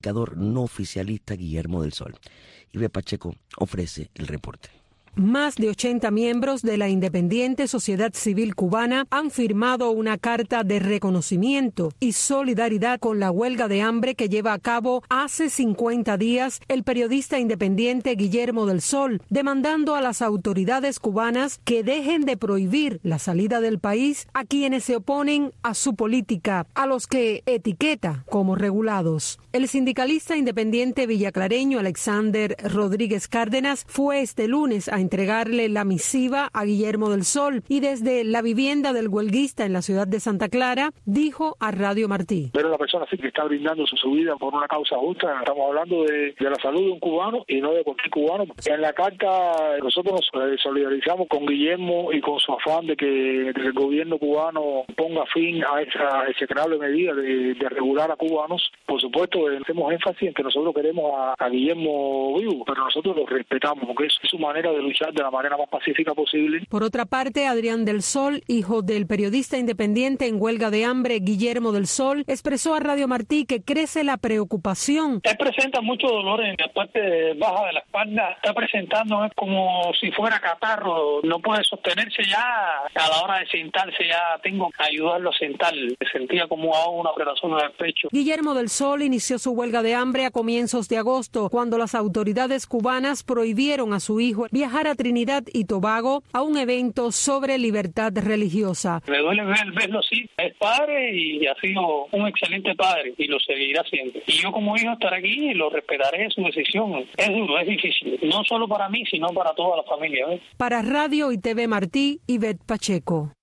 comunicador no oficialista Guillermo del Sol. Ivette Pacheco ofrece el reporte. Más de 80 miembros de la independiente sociedad civil cubana han firmado una carta de reconocimiento y solidaridad con la huelga de hambre que lleva a cabo hace 50 días el periodista independiente Guillermo del Sol, demandando a las autoridades cubanas que dejen de prohibir la salida del país a quienes se oponen a su política, a los que etiqueta como regulados. El sindicalista independiente villaclareño Alexander Rodríguez Cárdenas fue este lunes a entregarle la misiva a Guillermo del Sol y desde la vivienda del huelguista en la ciudad de Santa Clara dijo a Radio Martí: Pero la persona sí que está brindando su vida por una causa justa. Estamos hablando de la salud de un cubano y no de cualquier cubano. En la carta nosotros nos solidarizamos con Guillermo y con su afán de que el gobierno cubano ponga fin a esa execrable medida de regular a cubanos. Por supuesto, hacemos énfasis en que nosotros queremos a Guillermo vivo, pero nosotros lo respetamos porque es su manera de luchar de la manera más pacífica posible. Por otra parte, Adrián del Sol, hijo del periodista independiente en huelga de hambre Guillermo del Sol, expresó a Radio Martí que crece la preocupación. Él presenta mucho dolor en la parte baja de la espalda, está presentando como si fuera catarro, no puede sostenerse ya a la hora de sentarse, ya tengo que ayudarlo a sentar, sentía como una operación en el pecho. Guillermo del Sol inició su huelga de hambre a comienzos de agosto, cuando las autoridades cubanas prohibieron a su hijo viajar a Trinidad y Tobago a un evento sobre libertad religiosa. Me duele verlo así. Es padre y ha sido un excelente padre y lo seguirá siendo. Y yo como hijo estaré aquí y lo respetaré su decisión. Es duro, es difícil. No solo para mí, sino para toda la familia. Para Radio y TV Martí, Ivette Pacheco.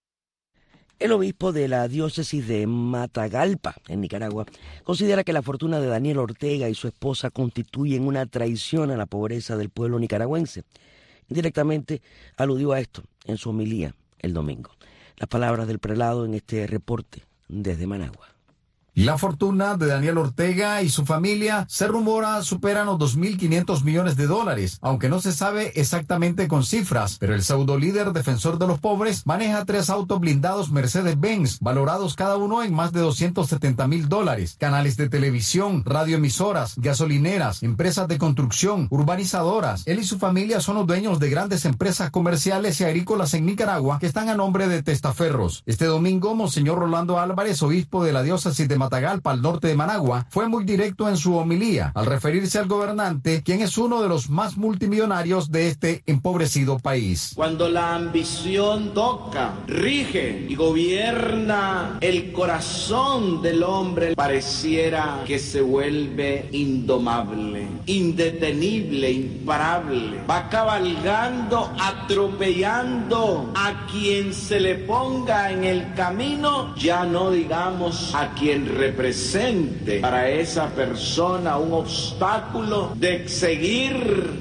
El obispo de la diócesis de Matagalpa, en Nicaragua, considera que la fortuna de Daniel Ortega y su esposa constituyen una traición a la pobreza del pueblo nicaragüense. Indirectamente aludió a esto en su homilía el domingo. Las palabras del prelado en este reporte desde Managua. La fortuna de Daniel Ortega y su familia se rumora superan los $2.500 millones, aunque no se sabe exactamente con cifras, pero el pseudo líder defensor de los pobres maneja 3 autos blindados Mercedes-Benz, valorados cada uno en más de $270,000, canales de televisión, radioemisoras, gasolineras, empresas de construcción, urbanizadoras. Él y su familia son los dueños de grandes empresas comerciales y agrícolas en Nicaragua que están a nombre de testaferros. Este domingo, Monseñor Rolando Álvarez, obispo de la diócesis de Matagalpa, al norte de Managua, fue muy directo en su homilía al referirse al gobernante, quien es uno de los más multimillonarios de este empobrecido país. Cuando la ambición toca, rige y gobierna el corazón del hombre, pareciera que se vuelve indomable, indetenible, imparable. Va cabalgando, atropellando a quien se le ponga en el camino, ya no digamos a quien represente para esa persona un obstáculo de seguir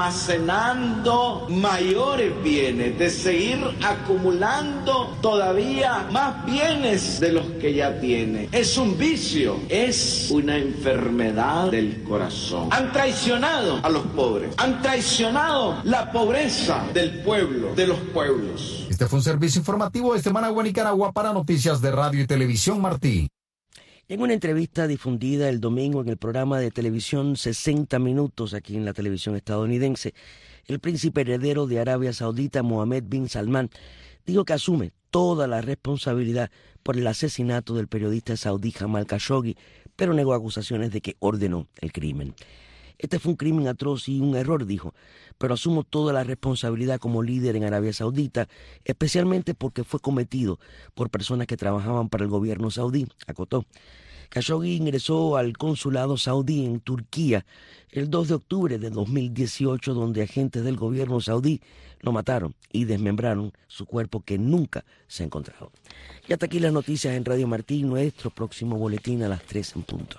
almacenando mayores bienes, de seguir acumulando todavía más bienes de los que ya tiene. Es un vicio, es una enfermedad del corazón. Han traicionado a los pobres, han traicionado la pobreza del pueblo, de los pueblos. Este fue un servicio informativo desde Managua, Nicaragua, para Noticias de Radio y Televisión Martí. En una entrevista difundida el domingo en el programa de televisión 60 Minutos aquí en la televisión estadounidense, el príncipe heredero de Arabia Saudita, Mohammed bin Salman, dijo que asume toda la responsabilidad por el asesinato del periodista saudí Jamal Khashoggi, pero negó acusaciones de que ordenó el crimen. Este fue un crimen atroz y un error, dijo, pero asumo toda la responsabilidad como líder en Arabia Saudita, especialmente porque fue cometido por personas que trabajaban para el gobierno saudí, acotó. Khashoggi ingresó al consulado saudí en Turquía el 2 de octubre de 2018, donde agentes del gobierno saudí lo mataron y desmembraron su cuerpo, que nunca se ha encontrado. Y hasta aquí las noticias en Radio Martí, nuestro próximo boletín a las 3 en punto.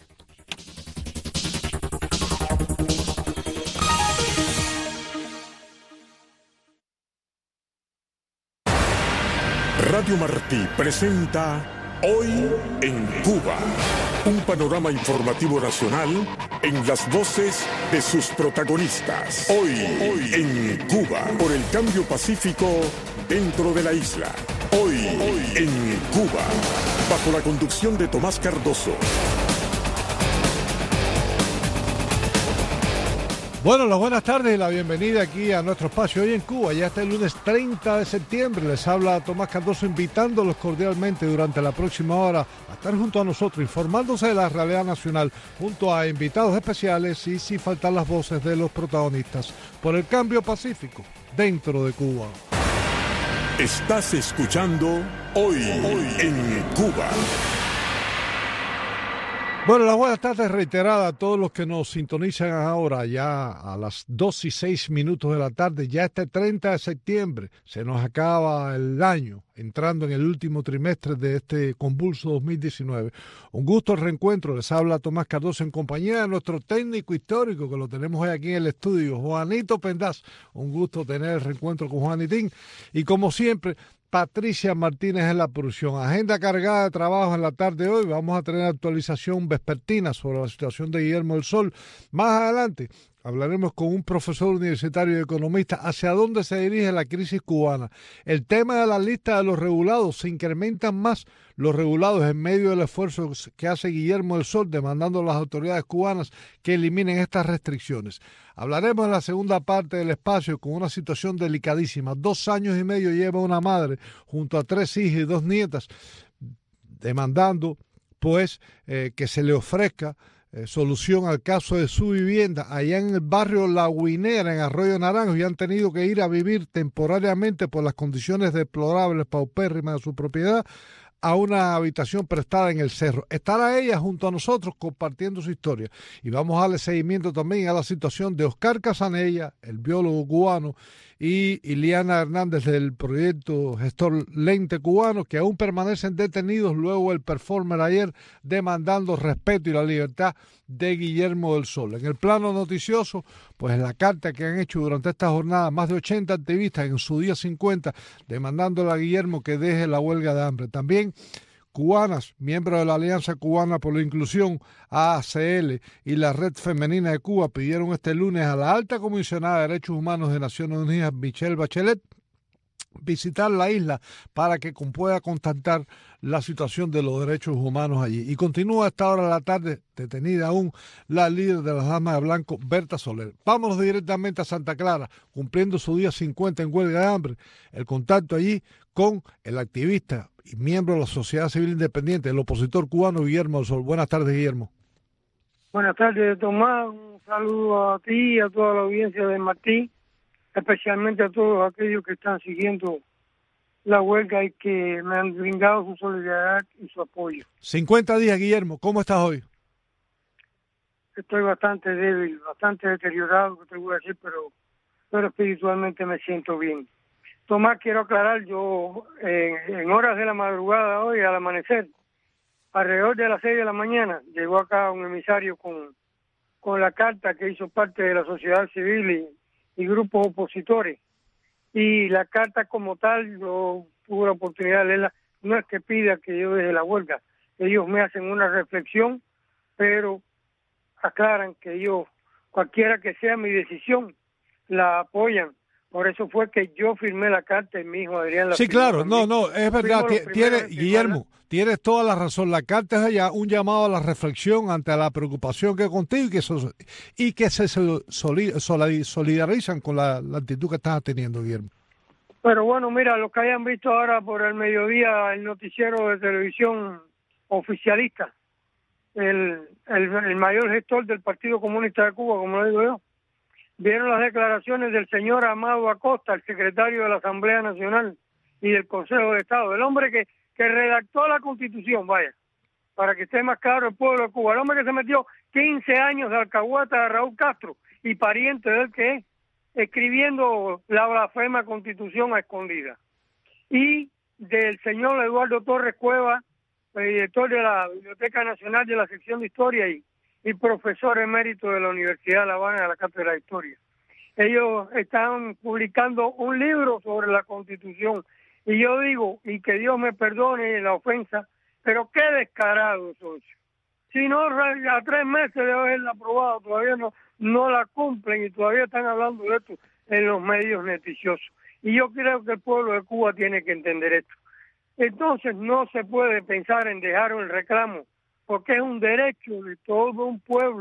Radio Martí presenta Hoy en Cuba, un panorama informativo nacional en las voces de sus protagonistas. Hoy en Cuba, por el cambio pacífico dentro de la isla. Hoy en Cuba, bajo la conducción de Tomás Cardoso. Bueno, las buenas tardes y la bienvenida aquí a nuestro espacio hoy en Cuba. Ya está el lunes 30 de septiembre. Les habla Tomás Cardoso invitándolos cordialmente durante la próxima hora a estar junto a nosotros, informándose de la realidad nacional, junto a invitados especiales y sin faltar las voces de los protagonistas por el cambio pacífico dentro de Cuba. Estás escuchando Hoy en Cuba. Bueno, las buenas tardes reiteradas a todos los que nos sintonizan ahora ya a las 2:06 de la tarde. Ya este 30 de septiembre se nos acaba el año, entrando en el último trimestre de este convulso 2019. Un gusto el reencuentro. Les habla Tomás Cardoso en compañía de nuestro técnico histórico que lo tenemos hoy aquí en el estudio, Juanito Pendaz. Un gusto tener el reencuentro con Juanitín. Y como siempre, Patricia Martínez en la producción. Agenda cargada de trabajo en la tarde de hoy. Vamos a tener actualización vespertina sobre la situación de Guillermo del Sol. Más adelante hablaremos con un profesor universitario y economista hacia dónde se dirige la crisis cubana. El tema de la lista de los regulados. Se incrementan más los regulados en medio del esfuerzo que hace Guillermo del Sol demandando a las autoridades cubanas que eliminen estas restricciones. Hablaremos en la segunda parte del espacio con una situación delicadísima. 2 años y medio lleva una madre junto a 3 hijas y 2 nietas demandando pues que se le ofrezca solución al caso de su vivienda allá en el barrio La Guinera, en Arroyo Naranjo, y han tenido que ir a vivir temporariamente por las condiciones deplorables, paupérrimas de su propiedad, a una habitación prestada en el cerro. Estará ella junto a nosotros compartiendo su historia. Y vamos a darle seguimiento también a la situación de Oscar Casanella, el biólogo cubano, y Iliana Hernández del proyecto Gestor Lente Cubano, que aún permanecen detenidos luego del performer ayer demandando respeto y la libertad de Guillermo del Sol. En el plano noticioso, pues la carta que han hecho durante esta jornada más de 80 activistas en su día 50 demandándole a Guillermo que deje la huelga de hambre. También cubanas, miembros de la Alianza Cubana por la Inclusión, AACL, y la Red Femenina de Cuba pidieron este lunes a la alta comisionada de Derechos Humanos de Naciones Unidas, Michelle Bachelet, visitar la isla para que pueda constatar la situación de los derechos humanos allí. Y continúa a esta hora de la tarde detenida aún la líder de las Damas de Blanco, Berta Soler. Vámonos directamente a Santa Clara, cumpliendo su día 50 en huelga de hambre. El contacto allí con el activista y miembro de la Sociedad Civil Independiente, el opositor cubano Guillermo del Sol. Buenas tardes, Guillermo. Buenas tardes, Tomás. Un saludo a ti y a toda la audiencia de Martín, especialmente a todos aquellos que están siguiendo la huelga y que me han brindado su solidaridad y su apoyo. 50 días, Guillermo. ¿Cómo estás hoy? Estoy bastante débil, bastante deteriorado, que te voy a decir, pero espiritualmente me siento bien. Tomás, quiero aclarar, yo en horas de la madrugada hoy, al amanecer, alrededor de las 6 de la mañana, llegó acá un emisario con la carta que hizo parte de la sociedad civil y grupos opositores. Y la carta como tal, yo tuve la oportunidad de leerla, no es que pida que yo deje la huelga, ellos me hacen una reflexión, pero aclaran que ellos, cualquiera que sea mi decisión, la apoyan. Por eso fue que yo firmé la carta y mi hijo Adrián la Sí, firmó claro, también. no, es verdad, Guillermo, tienes toda la razón. La carta es allá un llamado a la reflexión ante la preocupación que contigo y que se solidarizan con la actitud que estás teniendo, Guillermo. Pero bueno, mira, los que hayan visto ahora por el mediodía el noticiero de televisión oficialista, el mayor gestor del Partido Comunista de Cuba, como lo digo yo, vieron las declaraciones del señor Amado Acosta, el secretario de la Asamblea Nacional y del Consejo de Estado, el hombre que redactó la Constitución, vaya, para que esté más claro el pueblo de Cuba, el hombre que se metió 15 años de alcahueta de Raúl Castro y pariente de él que es, escribiendo la blasfema Constitución a escondida. Y del señor Eduardo Torres Cueva, el director de la Biblioteca Nacional de la Sección de Historia y profesor emérito de la Universidad de La Habana de la Cátedra de Historia. Ellos están publicando un libro sobre la Constitución y yo digo, y que Dios me perdone la ofensa, pero qué descarado soy. Si no, a 3 meses de haberla aprobado, todavía no la cumplen y todavía están hablando de esto en los medios noticiosos. Y yo creo que el pueblo de Cuba tiene que entender esto. Entonces no se puede pensar en dejar el reclamo, porque es un derecho de todo un pueblo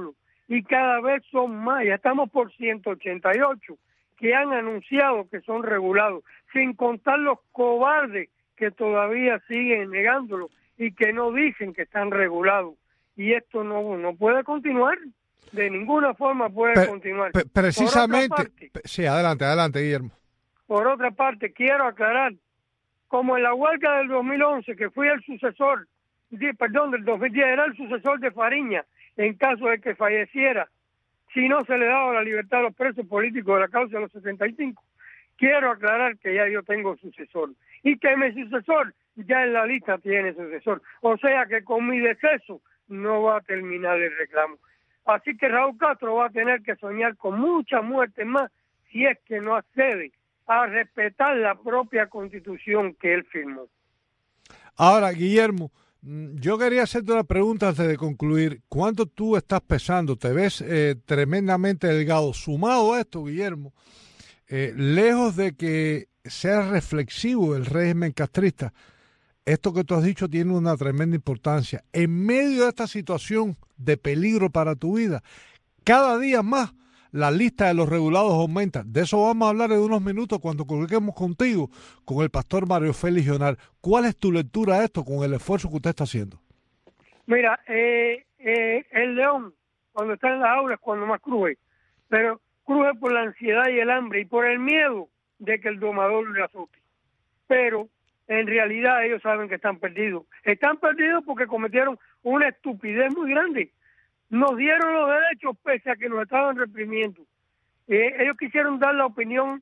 y cada vez son más. Ya estamos por 188 que han anunciado que son regulados, sin contar los cobardes que todavía siguen negándolo y que no dicen que están regulados. Y esto no puede continuar, de ninguna forma puede continuar. Precisamente, sí, adelante, Guillermo. Por otra parte, quiero aclarar, como en la huelga del 2011, que fui el sucesor, del 2010, era el sucesor de Fariña, en caso de que falleciera, si no se le daba la libertad a los presos políticos de la causa de los 75, quiero aclarar que ya yo tengo sucesor, y que mi sucesor ya en la lista tiene sucesor, o sea que con mi deceso no va a terminar el reclamo. Así que Raúl Castro va a tener que soñar con muchas muertes más si es que no accede a respetar la propia Constitución que él firmó. Ahora, Guillermo, yo quería hacerte una pregunta antes de concluir. ¿Cuánto tú estás pesando? ¿Te ves tremendamente delgado? Sumado a esto, Guillermo, lejos de que sea reflexivo el régimen castrista, esto que tú has dicho tiene una tremenda importancia. En medio de esta situación de peligro para tu vida, cada día más la lista de los regulados aumenta. De eso vamos a hablar en unos minutos cuando colguemos contigo con el pastor Mario Félix Leonard. ¿Cuál es tu lectura de esto con el esfuerzo que usted está haciendo? Mira, el león, cuando está en las aulas, cuando más cruje, pero cruje por la ansiedad y el hambre y por el miedo de que el domador le azote. Pero en realidad ellos saben que están perdidos. Están perdidos porque cometieron una estupidez muy grande. Nos dieron los derechos pese a que nos estaban reprimiendo. Ellos quisieron dar la opinión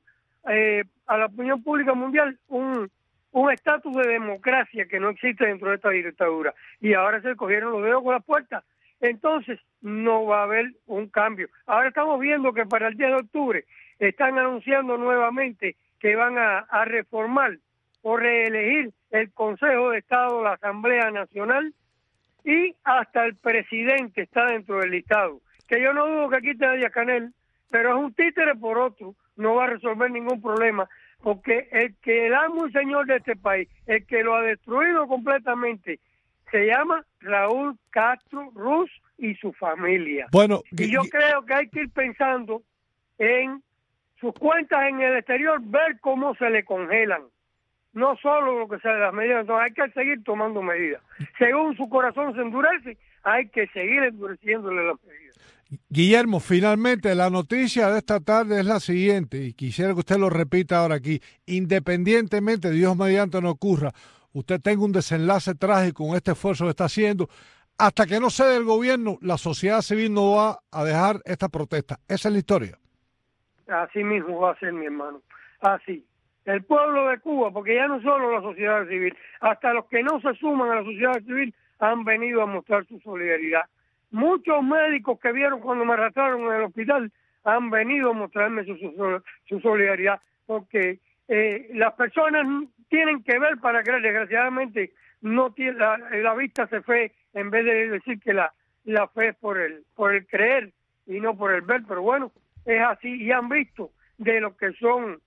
a la opinión pública mundial un estatus de democracia que no existe dentro de esta dictadura. Y ahora se cogieron los dedos con las puertas. Entonces no va a haber un cambio. Ahora estamos viendo que para el 10 de octubre están anunciando nuevamente que van a reformar o reelegir el Consejo de Estado, la Asamblea Nacional, y hasta el presidente está dentro del listado. Que yo no dudo que quite a Díaz-Canel, pero es un títere por otro, no va a resolver ningún problema, porque el que el amo y señor de este país, el que lo ha destruido completamente, se llama Raúl Castro Ruz y su familia. Bueno, y yo creo que hay que ir pensando en sus cuentas en el exterior, ver cómo se le congelan. No solo lo que sea de las medidas, entonces hay que seguir tomando medidas. Según su corazón se endurece, hay que seguir endureciéndole las medidas. Guillermo, finalmente la noticia de esta tarde es la siguiente, y quisiera que usted lo repita ahora aquí. Independientemente, Dios mediante no ocurra, usted tenga un desenlace trágico con este esfuerzo que está haciendo, hasta que no cede el gobierno, la sociedad civil no va a dejar esta protesta. Esa es la historia. Así mismo va a ser, mi hermano. Así. El pueblo de Cuba, porque ya no solo la sociedad civil, hasta los que no se suman a la sociedad civil han venido a mostrar su solidaridad. Muchos médicos que vieron cuando me arrastraron en el hospital han venido a mostrarme su solidaridad, porque las personas tienen que ver para creer. Desgraciadamente no tiene, la vista se fue, en vez de decir que la fe es por el creer y no por el ver, pero bueno, es así, y han visto de lo que son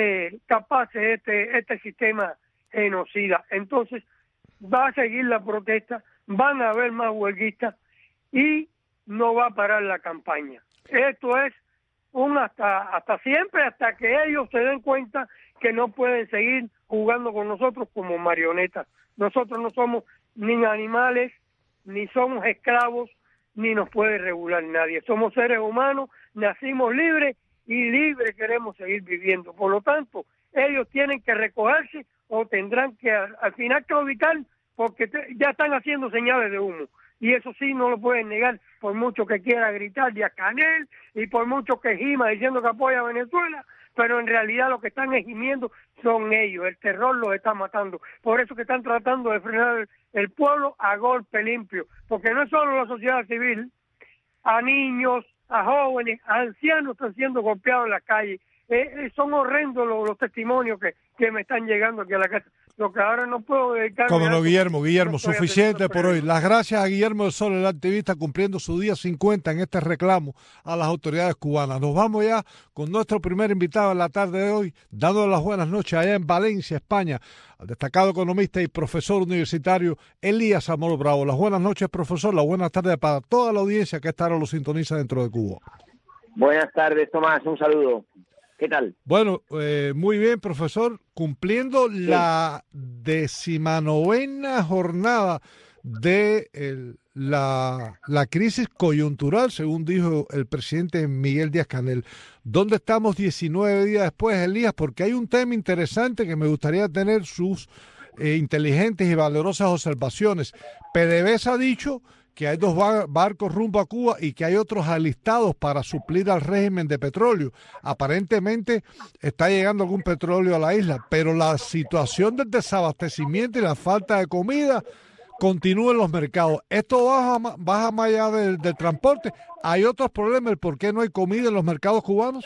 capaces este sistema genocida. Entonces va a seguir la protesta, van a haber más huelguistas y no va a parar la campaña. Esto es hasta siempre, hasta que ellos se den cuenta que no pueden seguir jugando con nosotros como marionetas. Nosotros no somos ni animales, ni somos esclavos, ni nos puede regular nadie. Somos seres humanos, nacimos libres y libres queremos seguir viviendo. Por lo tanto, ellos tienen que recogerse o tendrán que al final claudicar, porque ya están haciendo señales de humo. Y eso sí no lo pueden negar, por mucho que quiera gritar Díaz-Canel y por mucho que gima diciendo que apoya a Venezuela, pero en realidad lo que están gimiendo son ellos. El terror los está matando. Por eso que están tratando de frenar el pueblo a golpe limpio, porque no es solo la sociedad civil, a niños, a jóvenes, a ancianos están siendo golpeados en la calle. Son horrendos los testimonios que me están llegando aquí a la casa. lo que ahora no puedo dedicarme. Como no, Guillermo, no suficiente por hoy. Las gracias a Guillermo del Sol, el activista, cumpliendo su día 50 en este reclamo a las autoridades cubanas. Nos vamos ya con nuestro primer invitado en la tarde de hoy, dándole las buenas noches allá en Valencia, España, al destacado economista y profesor universitario Elías Amor Bravo. Las buenas noches, profesor, las buenas tardes para toda la audiencia que esta hora lo sintoniza dentro de Cuba. Buenas tardes, Tomás, un saludo. ¿Qué tal? Bueno, muy bien, profesor. Cumpliendo la 19ª jornada de la crisis coyuntural, según dijo el presidente Miguel Díaz-Canel. ¿Dónde estamos 19 días después, Elías? Porque hay un tema interesante que me gustaría tener sus inteligentes y valerosas observaciones. PDVSA ha dicho que hay 2 barcos rumbo a Cuba y que hay otros alistados para suplir al régimen de petróleo. Aparentemente está llegando algún petróleo a la isla, pero la situación del desabastecimiento y la falta de comida continúa en los mercados. Esto baja más allá del transporte. ¿Hay otros problemas? ¿Por qué no hay comida en los mercados cubanos?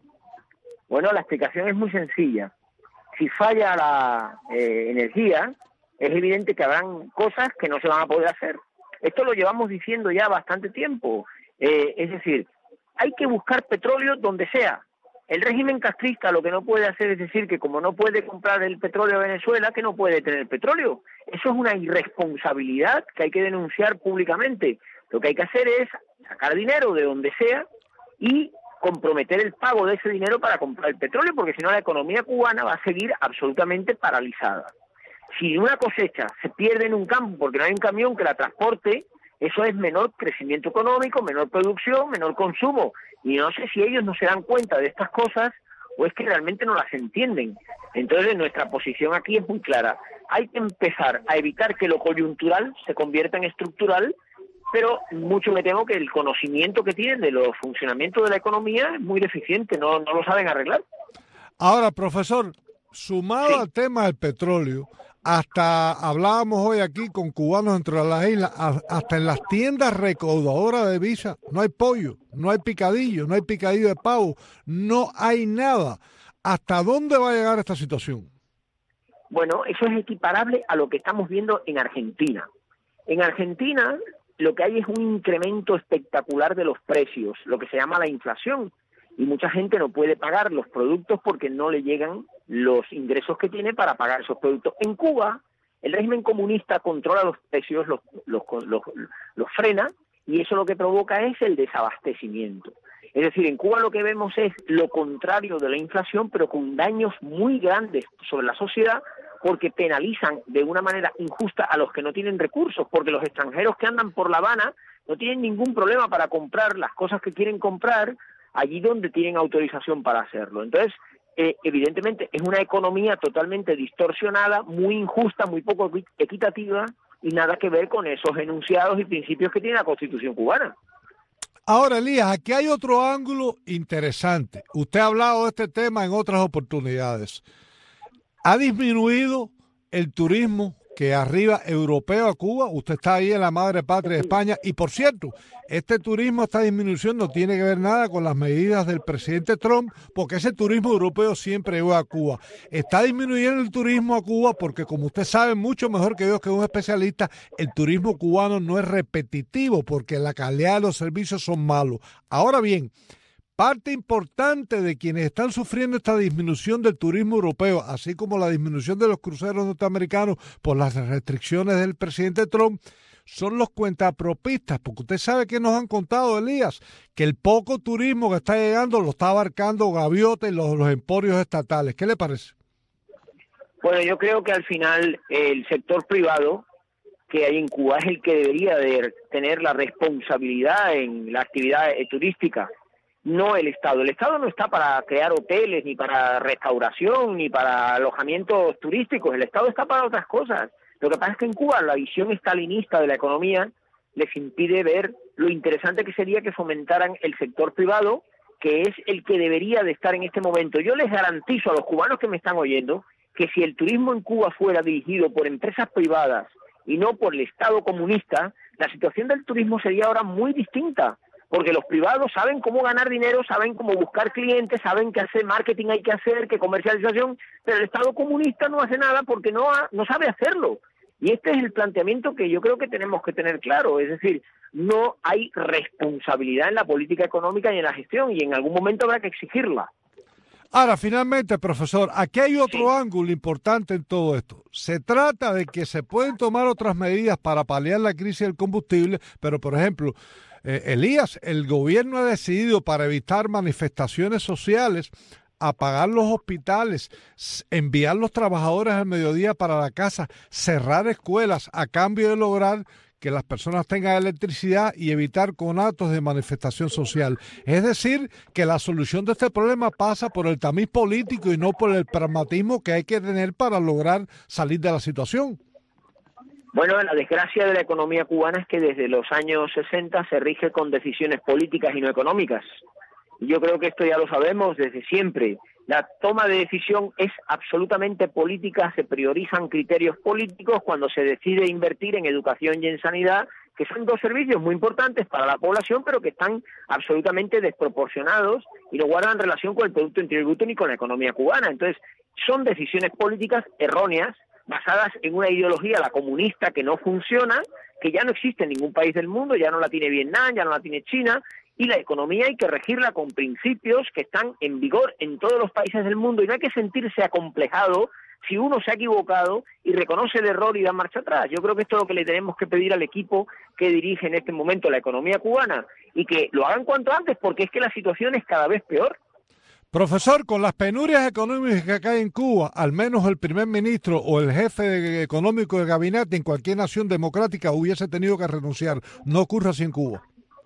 Bueno, la explicación es muy sencilla. Si falla la energía, es evidente que habrán cosas que no se van a poder hacer. Esto lo llevamos diciendo ya bastante tiempo. Es decir, hay que buscar petróleo donde sea. El régimen castrista lo que no puede hacer es decir que como no puede comprar el petróleo a Venezuela, que no puede tener petróleo. Eso es una irresponsabilidad que hay que denunciar públicamente. Lo que hay que hacer es sacar dinero de donde sea y comprometer el pago de ese dinero para comprar el petróleo, porque si no la economía cubana va a seguir absolutamente paralizada. Si una cosecha se pierde en un campo porque no hay un camión que la transporte, eso es menor crecimiento económico, menor producción, menor consumo. Y no sé si ellos no se dan cuenta de estas cosas o es que realmente no las entienden. Entonces nuestra posición aquí es muy clara. Hay que empezar a evitar que lo coyuntural se convierta en estructural, pero mucho me temo que el conocimiento que tienen de los funcionamientos de la economía es muy deficiente, no lo saben arreglar. Ahora, profesor, sumado al tema del petróleo, hasta hablábamos hoy aquí con cubanos dentro de las islas, hasta en las tiendas recaudadoras de divisas no hay pollo, no hay picadillo, no hay picadillo de pavo, no hay nada. ¿Hasta dónde va a llegar esta situación? Bueno, eso es equiparable a lo que estamos viendo en Argentina. En Argentina lo que hay es un incremento espectacular de los precios, lo que se llama la inflación. Y mucha gente no puede pagar los productos porque no le llegan los ingresos que tiene para pagar esos productos. En Cuba, el régimen comunista controla los precios, los frena, y eso lo que provoca es el desabastecimiento. Es decir, en Cuba lo que vemos es lo contrario de la inflación, pero con daños muy grandes sobre la sociedad, porque penalizan de una manera injusta a los que no tienen recursos, porque los extranjeros que andan por La Habana no tienen ningún problema para comprar las cosas que quieren comprar allí donde tienen autorización para hacerlo. Entonces, evidentemente, es una economía totalmente distorsionada, muy injusta, muy poco equitativa y nada que ver con esos enunciados y principios que tiene la Constitución cubana. Ahora, Elías, aquí hay otro ángulo interesante. Usted ha hablado de este tema en otras oportunidades. ¿Ha disminuido el turismo que arriba europeo a Cuba? Usted está ahí en la madre patria de España y, por cierto, este turismo, esta disminución no tiene que ver nada con las medidas del presidente Trump, porque ese turismo europeo siempre llegó a Cuba. Está disminuyendo el turismo a Cuba porque, como usted sabe mucho mejor que yo, que es un especialista, el turismo cubano no es repetitivo porque la calidad de los servicios son malos. Ahora bien, parte importante de quienes están sufriendo esta disminución del turismo europeo, así como la disminución de los cruceros norteamericanos por las restricciones del presidente Trump, son los cuentapropistas, porque usted sabe que nos han contado, Elías, que el poco turismo que está llegando lo está abarcando Gaviota y los emporios estatales. ¿Qué le parece? Bueno, yo creo que al final el sector privado que hay en Cuba es el que debería de tener la responsabilidad en la actividad turística, no el Estado. El Estado no está para crear hoteles, ni para restauración, ni para alojamientos turísticos. El Estado está para otras cosas. Lo que pasa es que en Cuba la visión estalinista de la economía les impide ver lo interesante que sería que fomentaran el sector privado, que es el que debería de estar en este momento. Yo les garantizo a los cubanos que me están oyendo que si el turismo en Cuba fuera dirigido por empresas privadas y no por el Estado comunista, la situación del turismo sería ahora muy distinta, porque los privados saben cómo ganar dinero, saben cómo buscar clientes, saben qué hacer marketing hay que hacer, qué comercialización, pero el Estado comunista no hace nada porque no sabe hacerlo. Y este es el planteamiento que yo creo que tenemos que tener claro, es decir, no hay responsabilidad en la política económica y en la gestión, y en algún momento habrá que exigirla. Ahora, finalmente, profesor, aquí hay otro ángulo importante en todo esto. Se trata de que se pueden tomar otras medidas para paliar la crisis del combustible, pero, por ejemplo, Elías, el gobierno ha decidido, para evitar manifestaciones sociales, apagar los hospitales, enviar los trabajadores al mediodía para la casa, cerrar escuelas a cambio de lograr que las personas tengan electricidad y evitar conatos de manifestación social. Es decir, que la solución de este problema pasa por el tamiz político y no por el pragmatismo que hay que tener para lograr salir de la situación. Bueno, la desgracia de la economía cubana es que desde los años 60 se rige con decisiones políticas y no económicas. Y yo creo que esto ya lo sabemos desde siempre. La toma de decisión es absolutamente política, se priorizan criterios políticos cuando se decide invertir en educación y en sanidad, que son dos servicios muy importantes para la población, pero que están absolutamente desproporcionados y no guardan relación con el Producto Interior Bruto ni con la economía cubana. Entonces, son decisiones políticas erróneas, basadas en una ideología, la comunista, que no funciona, que ya no existe en ningún país del mundo, ya no la tiene Vietnam, ya no la tiene China, y la economía hay que regirla con principios que están en vigor en todos los países del mundo, y no hay que sentirse acomplejado si uno se ha equivocado y reconoce el error y da marcha atrás. Yo creo que esto es lo que le tenemos que pedir al equipo que dirige en este momento la economía cubana, y que lo hagan cuanto antes, porque es que la situación es cada vez peor. Profesor, con las penurias económicas que hay en Cuba, al menos el primer ministro o el jefe económico de gabinete en cualquier nación democrática hubiese tenido que renunciar. No ocurre así en Cuba.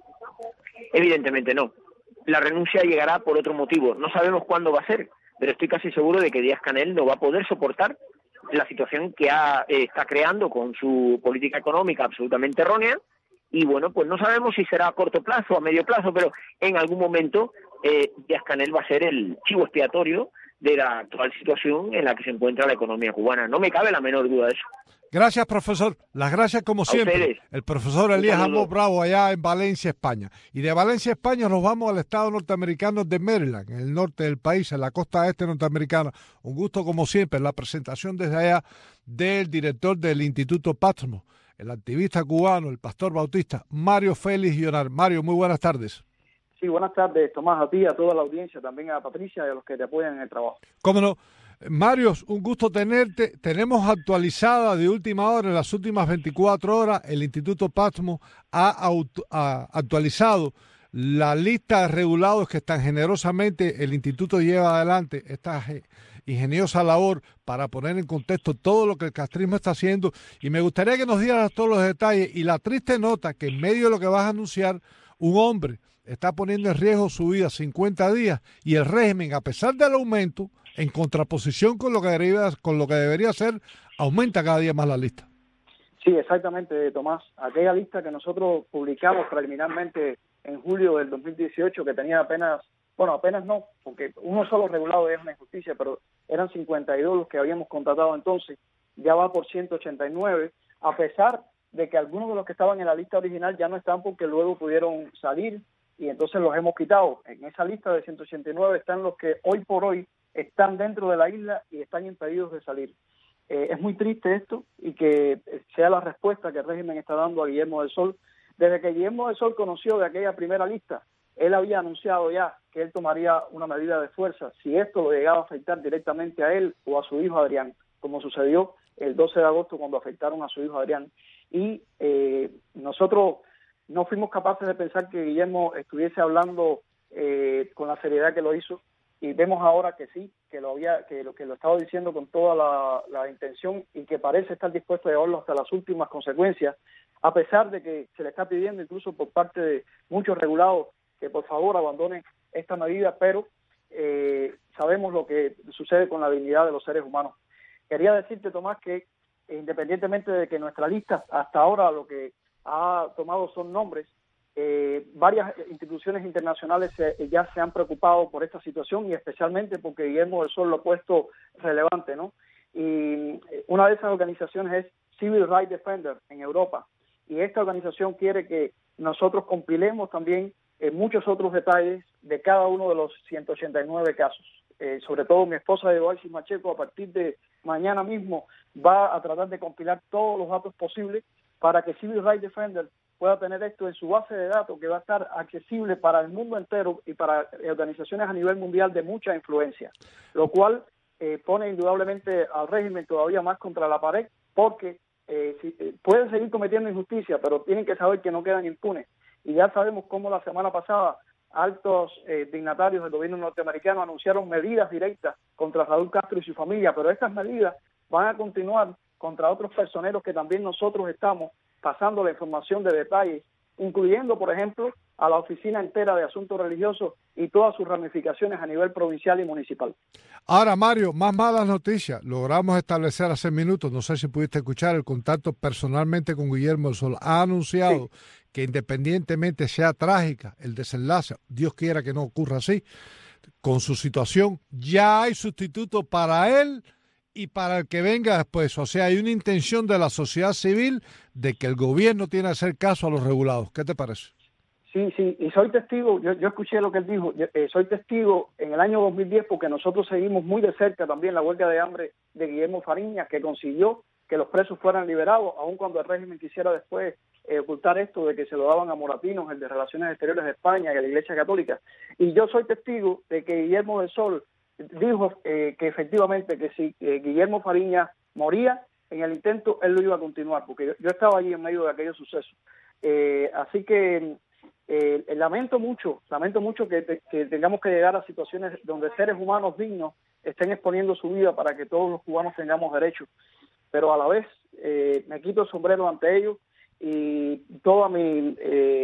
Evidentemente no. La renuncia llegará por otro motivo. No sabemos cuándo va a ser, pero estoy casi seguro de que Díaz-Canel no va a poder soportar la situación que está creando con su política económica absolutamente errónea. Y bueno, pues no sabemos si será a corto plazo o a medio plazo, pero en algún momento Díaz-Canel va a ser el chivo expiatorio de la actual situación en la que se encuentra la economía cubana. No me cabe la menor duda de eso. Gracias, profesor. Las gracias como siempre. Ustedes. El profesor Elías Amos Bravo, allá en Valencia, España. Y de Valencia, España, nos vamos al estado norteamericano de Maryland, en el norte del país, en la costa este norteamericana. Un gusto como siempre, la presentación desde allá del director del Instituto Patmos, el activista cubano, el pastor bautista, Mario Félix Llonar. Mario, muy buenas tardes. Sí, buenas tardes, Tomás, a ti, a toda la audiencia, también a Patricia y a los que te apoyan en el trabajo. ¿Cómo no? Mario, un gusto tenerte. Tenemos actualizada de última hora, en las últimas 24 horas, el Instituto Patmos ha actualizado la lista de regulados que tan generosamente el Instituto lleva adelante, esta ingeniosa labor para poner en contexto todo lo que el castrismo está haciendo. Y me gustaría que nos dieras todos los detalles y la triste nota que en medio de lo que vas a anunciar, un hombre está poniendo en riesgo su vida 50 días y el régimen, a pesar del aumento, en contraposición con lo que debería ser, aumenta cada día más la lista. Sí, exactamente, Tomás. Aquella lista que nosotros publicamos preliminarmente en julio del 2018, que tenía apenas no, porque uno solo regulado es una injusticia, pero eran 52 los que habíamos contratado entonces, ya va por 189, a pesar de que algunos de los que estaban en la lista original ya no están porque luego pudieron salir y entonces los hemos quitado. En esa lista de 189 están los que hoy por hoy están dentro de la isla y están impedidos de salir. Es muy triste esto y que sea la respuesta que el régimen está dando a Guillermo del Sol. Desde que Guillermo del Sol conoció de aquella primera lista, él había anunciado ya que él tomaría una medida de fuerza si esto lo llegaba a afectar directamente a él o a su hijo Adrián, como sucedió el 12 de agosto cuando afectaron a su hijo Adrián. Y nosotros no fuimos capaces de pensar que Guillermo estuviese hablando con la seriedad que lo hizo. Y vemos ahora que sí, que lo estaba diciendo con toda la intención y que parece estar dispuesto a llevarlo hasta las últimas consecuencias, a pesar de que se le está pidiendo incluso por parte de muchos regulados que por favor abandonen esta medida, pero sabemos lo que sucede con la dignidad de los seres humanos. Quería decirte, Tomás, que independientemente de que nuestra lista hasta ahora lo que ha tomado son nombres, varias instituciones internacionales ya se han preocupado por esta situación y especialmente porque Guillermo del Sol lo ha puesto relevante, ¿no? Y una de esas organizaciones es Civil Rights Defender en Europa y esta organización quiere que nosotros compilemos también muchos otros detalles de cada uno de los 189 casos. Sobre todo mi esposa Edoarsis Macheco, a partir de mañana mismo, va a tratar de compilar todos los datos posibles para que Civil Rights Defender pueda tener esto en su base de datos, que va a estar accesible para el mundo entero y para organizaciones a nivel mundial de mucha influencia, lo cual pone indudablemente al régimen todavía más contra la pared, porque pueden seguir cometiendo injusticia, pero tienen que saber que no quedan impunes. Y ya sabemos cómo la semana pasada altos dignatarios del gobierno norteamericano anunciaron medidas directas contra Raúl Castro y su familia, pero estas medidas van a continuar contra otros personeros que también nosotros estamos pasando la información de detalles, incluyendo, por ejemplo, a la Oficina entera de Asuntos Religiosos y todas sus ramificaciones a nivel provincial y municipal. Ahora, Mario, más malas noticias. Logramos establecer hace minutos, no sé si pudiste escuchar, el contacto personalmente con Guillermo del Sol. Ha anunciado que independientemente sea trágica el desenlace, Dios quiera que no ocurra así, con su situación, ya hay sustituto para él y para el que venga después. O sea, hay una intención de la sociedad civil de que el gobierno tiene que hacer caso a los regulados. ¿Qué te parece? Sí, y soy testigo, yo escuché lo que él dijo, soy testigo en el año 2010 porque nosotros seguimos muy de cerca también la huelga de hambre de Guillermo Fariñas, que consiguió que los presos fueran liberados, aun cuando el régimen quisiera después ocultar esto de que se lo daban a moratinos, el de Relaciones Exteriores de España y a la Iglesia Católica. Y yo soy testigo de que Guillermo del Sol dijo que efectivamente que si Guillermo Fariñas moría en el intento, él lo iba a continuar, porque yo estaba allí en medio de aquellos sucesos. Así que lamento mucho que tengamos que llegar a situaciones donde seres humanos dignos estén exponiendo su vida para que todos los cubanos tengamos derechos, pero a la vez me quito el sombrero ante ellos y toda mi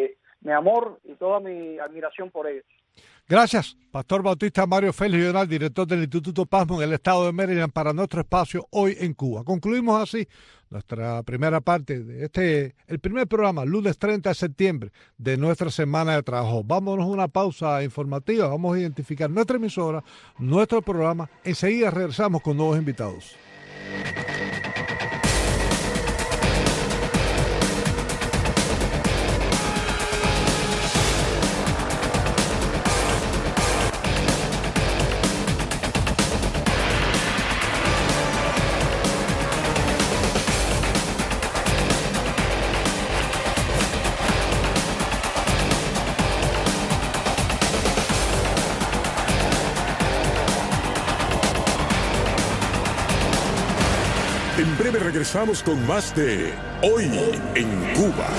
amor y toda mi admiración por ellos. Gracias, Pastor Bautista Mario Félix Leonard, director del Instituto Pasmo en el estado de Maryland, para nuestro espacio Hoy en Cuba. Concluimos así nuestra primera parte de el primer programa, lunes 30 de septiembre, de nuestra semana de trabajo. Vámonos a una pausa informativa, vamos a identificar nuestra emisora, nuestro programa. Enseguida regresamos con nuevos invitados. En breve regresamos con más de Hoy en Cuba.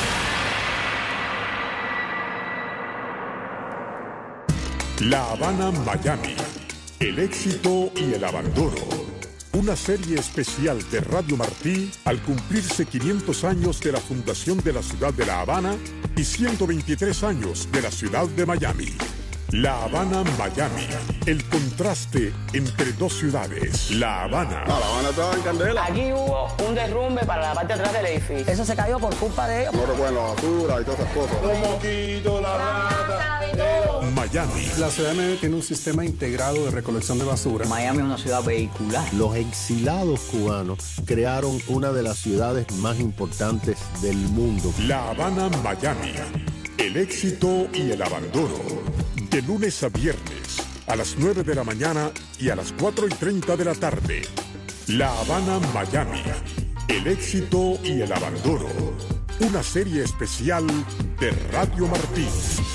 La Habana, Miami. El éxito y el abandono. Una serie especial de Radio Martí al cumplirse 500 años de la fundación de la ciudad de La Habana y 123 años de la ciudad de Miami. La Habana, Miami. El contraste entre dos ciudades. La Habana. No, La Habana estaba en candela. Aquí hubo un derrumbe para la parte de atrás del edificio. Eso se cayó por culpa de ellos. No recuerden la basura y todas esas cosas. Los mosquitos, la rata. Miami. La ciudad de Miami tiene un sistema integrado de recolección de basura. Miami es una ciudad vehicular. Los exilados cubanos crearon una de las ciudades más importantes del mundo. La Habana, Miami. El éxito y el abandono. De lunes a viernes, a las 9 de la mañana y a las 4:30 de la tarde. La Habana, Miami. El éxito y el abandono. Una serie especial de Radio Martí.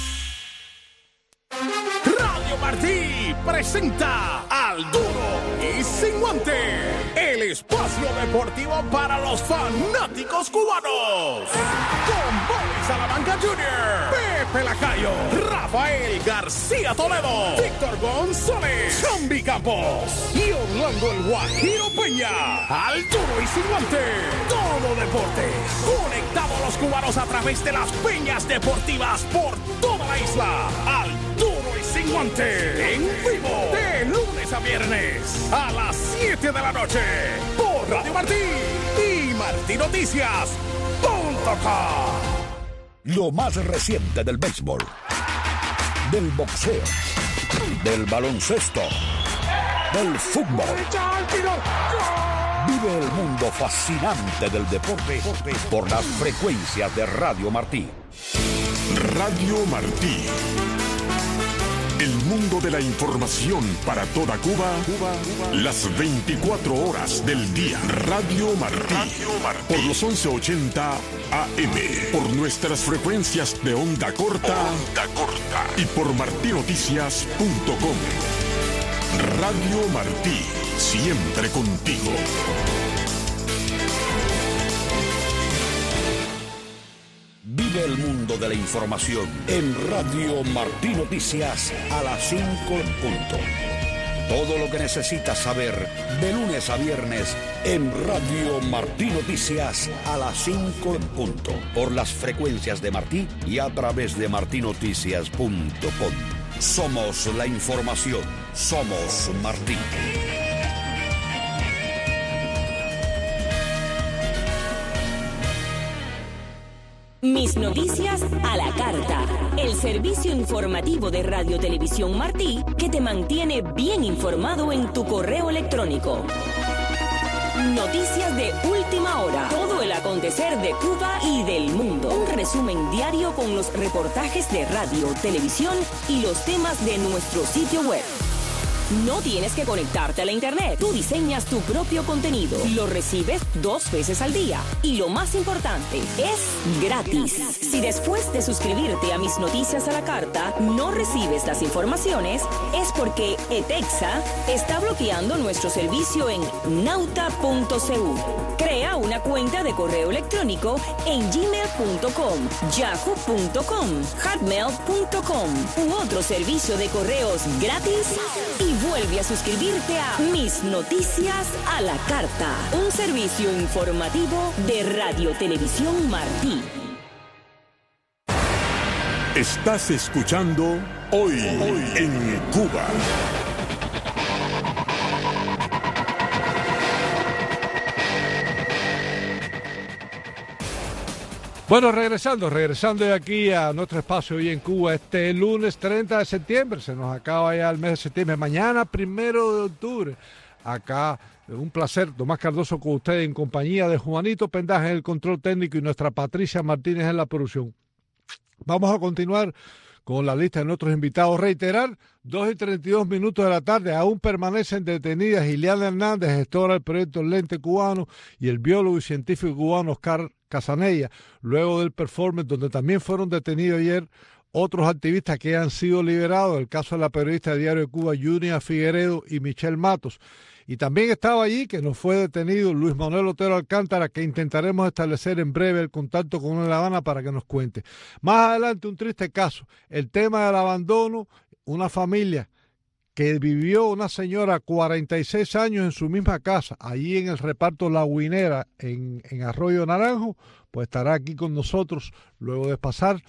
Radio Martí presenta Al Duro y Sin Guante, el espacio deportivo para los fanáticos cubanos. Con Bobby Salamanca Jr., Pepe Lacayo, Rafael García Toledo, Víctor González, Chambi Campos y Orlando El Guajiro Peña. Al Duro y Sin Guante, todo deporte. Conectados los cubanos a través de las peñas deportivas por toda la isla. Al Duro y Sin Guante, en vivo, de lunes a viernes, a las 7 de la noche, por Radio Martí y martinoticias.com. Lo más reciente del béisbol, del boxeo, del baloncesto, del fútbol. Vive el mundo fascinante del deporte por las frecuencias de Radio Martí. Radio Martí. El mundo de la información para toda Cuba, las 24 horas del día. Radio Martí. Por los 1180 AM. Por nuestras frecuencias de onda corta. Y por martinoticias.com. Radio Martí. Siempre contigo. Vive el mundo de la información en Radio Martí Noticias a las 5 en punto. Todo lo que necesitas saber de lunes a viernes en Radio Martí Noticias a las 5 en punto. Por las frecuencias de Martí y a través de martinoticias.com. Somos la información. Somos Martí. Mis noticias a la carta. El servicio informativo de Radio Televisión Martí que te mantiene bien informado en tu correo electrónico. Noticias de última hora. Todo el acontecer de Cuba y del mundo. Un resumen diario con los reportajes de radio, televisión y los temas de nuestro sitio web. No tienes que conectarte a la internet. Tú diseñas tu propio contenido. Lo recibes 2 veces al día. Y lo más importante, es gratis. Si después de suscribirte a Mis Noticias a la Carta no recibes las informaciones, es porque ETEXA está bloqueando nuestro servicio en nauta.cu. Crea una cuenta de correo electrónico en gmail.com, yahoo.com, hotmail.com u otro servicio de correos gratis y vuelve a suscribirte a Mis Noticias a la Carta, un servicio informativo de Radio Televisión Martí. Estás escuchando Hoy en Cuba. Bueno, regresando de aquí a nuestro espacio hoy en Cuba, este lunes 30 de septiembre, se nos acaba ya el mes de septiembre, mañana 1 de octubre, acá un placer, Tomás Cardoso con ustedes en compañía de Juanito Pendaje en el control técnico y nuestra Patricia Martínez en la producción. Vamos a continuar con la lista de nuestros invitados. Reiterar, 2:32 de la tarde, aún permanecen detenidas Ileana Hernández, gestora del proyecto El Lente Cubano, y el biólogo y científico cubano Oscar Casanella, luego del performance donde también fueron detenidos ayer otros activistas que han sido liberados, el caso de la periodista de Diario de Cuba, Junia Figueredo y Michelle Matos. Y también estaba allí, que nos fue detenido, Luis Manuel Otero Alcántara, que intentaremos establecer en breve el contacto con él en La Habana para que nos cuente. Más adelante, un triste caso, el tema del abandono, una familia que vivió una señora 46 años en su misma casa, allí en el reparto La Guinera, en Arroyo Naranjo, pues estará aquí con nosotros luego de pasar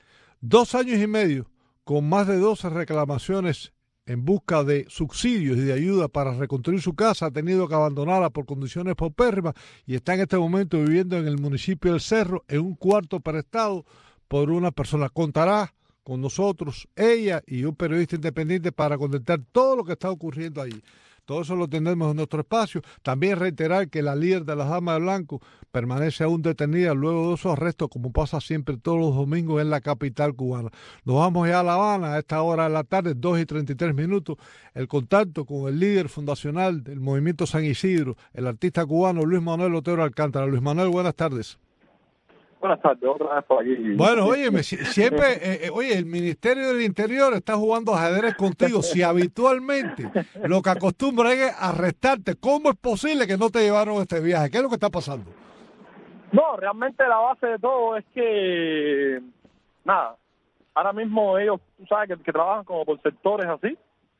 2 años y medio con más de 12 reclamaciones en busca de subsidios y de ayuda para reconstruir su casa. Ha tenido que abandonarla por condiciones paupérrimas y está en este momento viviendo en el municipio del Cerro en un cuarto prestado por una persona. Contará con nosotros ella y un periodista independiente para contar todo lo que está ocurriendo allí. Todo eso lo tenemos en nuestro espacio. También reiterar que la líder de las Damas de Blanco permanece aún detenida luego de su arresto, como pasa siempre todos los domingos en la capital cubana. Nos vamos ya a La Habana a esta hora de la tarde, 2:33. El contacto con el líder fundacional del Movimiento San Isidro, el artista cubano Luis Manuel Otero Alcántara. Luis Manuel, buenas tardes. Buenas tardes, otra vez por aquí. Bueno, óyeme, siempre, el Ministerio del Interior está jugando ajedrez contigo. Si habitualmente lo que acostumbra es arrestarte, ¿cómo es posible que no te llevaron este viaje? ¿Qué es lo que está pasando? No, realmente la base de todo es que, nada, ahora mismo ellos, tú sabes, que trabajan como por sectores así,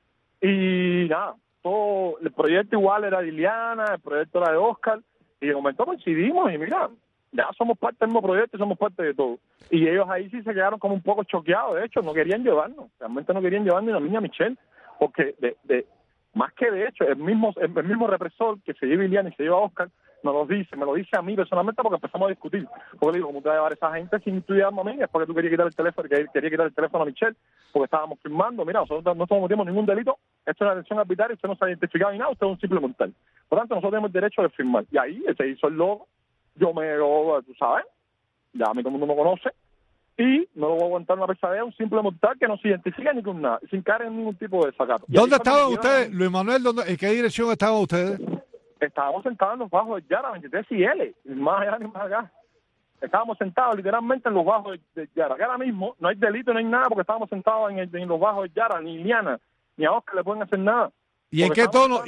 y nada, todo, el proyecto igual era de Ileana, el proyecto era de Oscar, y de momento coincidimos, y mira, ya somos parte del mismo proyecto y somos parte de todo. Y ellos ahí sí se quedaron como un poco choqueados. De hecho, no querían llevarnos. Realmente no querían llevar ni a la niña Michelle. Porque más que de hecho, el mismo represor que se lleva Ileana y se lleva a Oscar, me lo dice a mí personalmente porque empezamos a discutir. Porque le digo, ¿cómo te vas a llevar a esa gente sin tú llevarme a mí? Es porque tú querías quitar el teléfono, quería quitar el teléfono a Michelle, porque estábamos firmando. Mira, nosotros no estamos metiendo ningún delito. Esto es una detención arbitraria, usted no se ha identificado ni nada, usted es un simple mortal. Por tanto, nosotros tenemos el derecho de firmar. Y ahí él se hizo el logo. Tú sabes, ya a mí todo el mundo me conoce, y no lo voy a aguantar una pesadilla, un simple mortal que no se identifica ni con nada, sin caer en ningún tipo de desacato. ¿Dónde estaban ustedes, Luis Manuel? ¿En qué dirección estaban ustedes? Estábamos sentados en los bajos del Yara, 23 y L, más allá ni más acá. Estábamos sentados literalmente en los bajos del Yara, que ahora mismo no hay delito, no hay nada, porque estábamos sentados en los bajos del Yara, ni Liliana, ni a Oscar le pueden hacer nada. ¿Y en qué tono,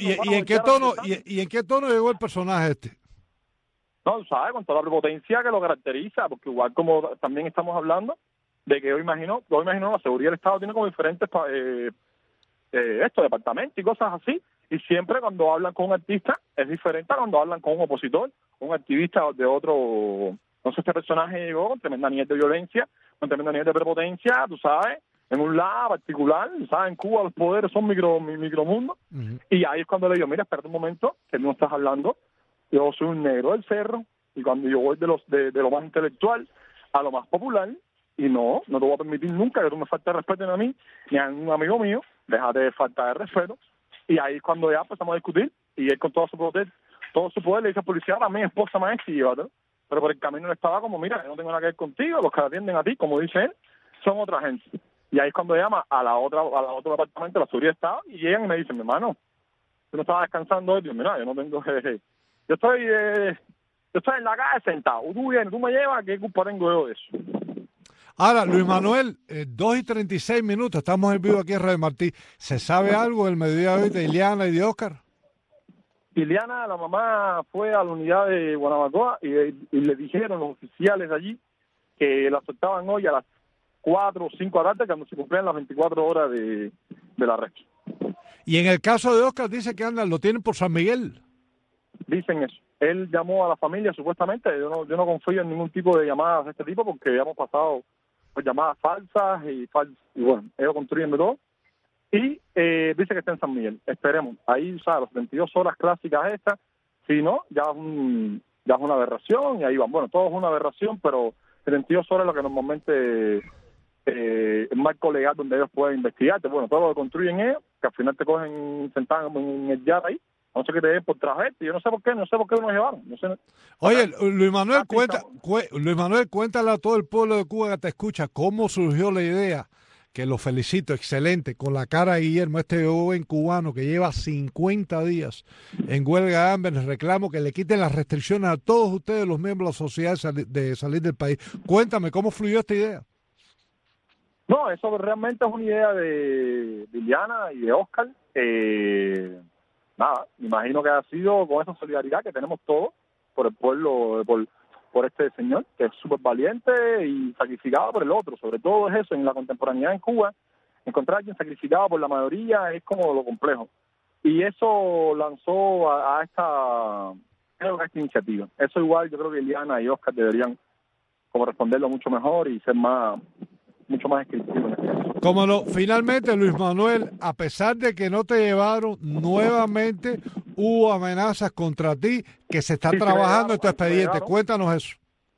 y en qué tono llegó el personaje este? No, tú sabes, con toda la prepotencia que lo caracteriza, porque igual como también estamos hablando de que hoy imagino la seguridad del Estado tiene como diferentes departamentos y cosas así, y siempre cuando hablan con un artista es diferente a cuando hablan con un opositor, un activista de otro. Entonces este personaje llegó con tremenda nivel de violencia, con tremenda nivel de prepotencia, tú sabes, en un lado particular, ¿sabes? En Cuba los poderes son micromundos, y ahí es cuando le digo, mira, espérate un momento, que no estás hablando. Yo soy un negro del cerro, y cuando yo voy de lo más intelectual a lo más popular, y no te voy a permitir nunca que tú me faltes de respeto ni a mí, ni a un amigo mío, déjate de falta de respeto. Y ahí es cuando ya empezamos a discutir, y él con todo su poder le dice al policía, a mi esposa maestra, y llévatelo. Pero por el camino él estaba como, mira, yo no tengo nada que ver contigo, los que atienden a ti, como dice él, son otra gente. Y ahí es cuando llama a la otra departamento, la seguridad de Estado, y llegan y me dicen, mi hermano, tú no estabas descansando hoy. Digo, mira, yo no tengo... Yo estoy en la calle sentado. Tú vienes, tú me llevas, ¿qué culpa tengo yo de eso? Ahora, Luis Manuel, 2:36, estamos en vivo aquí en Radio Martí. ¿Se sabe algo del mediodía de hoy de Ileana y de Oscar? Ileana, la mamá, fue a la unidad de Guanabacoa y le dijeron los oficiales de allí que la soltaban hoy a las 4 o 5 de la tarde cuando se cumplían las 24 horas del arresto. Y en el caso de Oscar dice que lo tienen por San Miguel. Dicen eso. Él llamó a la familia supuestamente. Yo no confío en ningún tipo de llamadas de este tipo porque hemos pasado por llamadas falsas y bueno, ellos construyen de todo. Y dice que está en San Miguel. Esperemos. Ahí, o sea, las 22 horas clásicas estas. Si no, ya es una aberración y ahí van. Bueno, todo es una aberración, pero 72 horas es lo que normalmente el marco legal donde ellos pueden investigarte. Bueno, todo lo que construyen ellos, que al final te cogen sentado en el Yara ahí. No sé qué te den por trajete, yo no sé por qué nos llevaron. No sé. Oye, Luis Manuel, cuéntale a todo el pueblo de Cuba que te escucha cómo surgió la idea, que lo felicito, excelente, con la cara de Guillermo, este joven cubano que lleva 50 días en huelga de hambre, les reclamo que le quiten las restricciones a todos ustedes, los miembros de la sociedad, de salir del país. Cuéntame, ¿cómo fluyó esta idea? No, eso realmente es una idea de Liliana y de Oscar. Nada, imagino que ha sido con esa solidaridad que tenemos todos por el pueblo, por este señor, que es súper valiente y sacrificado por el otro. Sobre todo es eso, en la contemporaneidad en Cuba, encontrar a alguien sacrificado por la mayoría es como lo complejo. Y eso lanzó a esta iniciativa. Eso igual yo creo que Liliana y Oscar deberían como responderlo mucho mejor y ser mucho más escritivos. Como no, finalmente, Luis Manuel, a pesar de que no te llevaron, nuevamente hubo amenazas contra ti, que se está trabajando en tu expediente. Cuéntanos eso.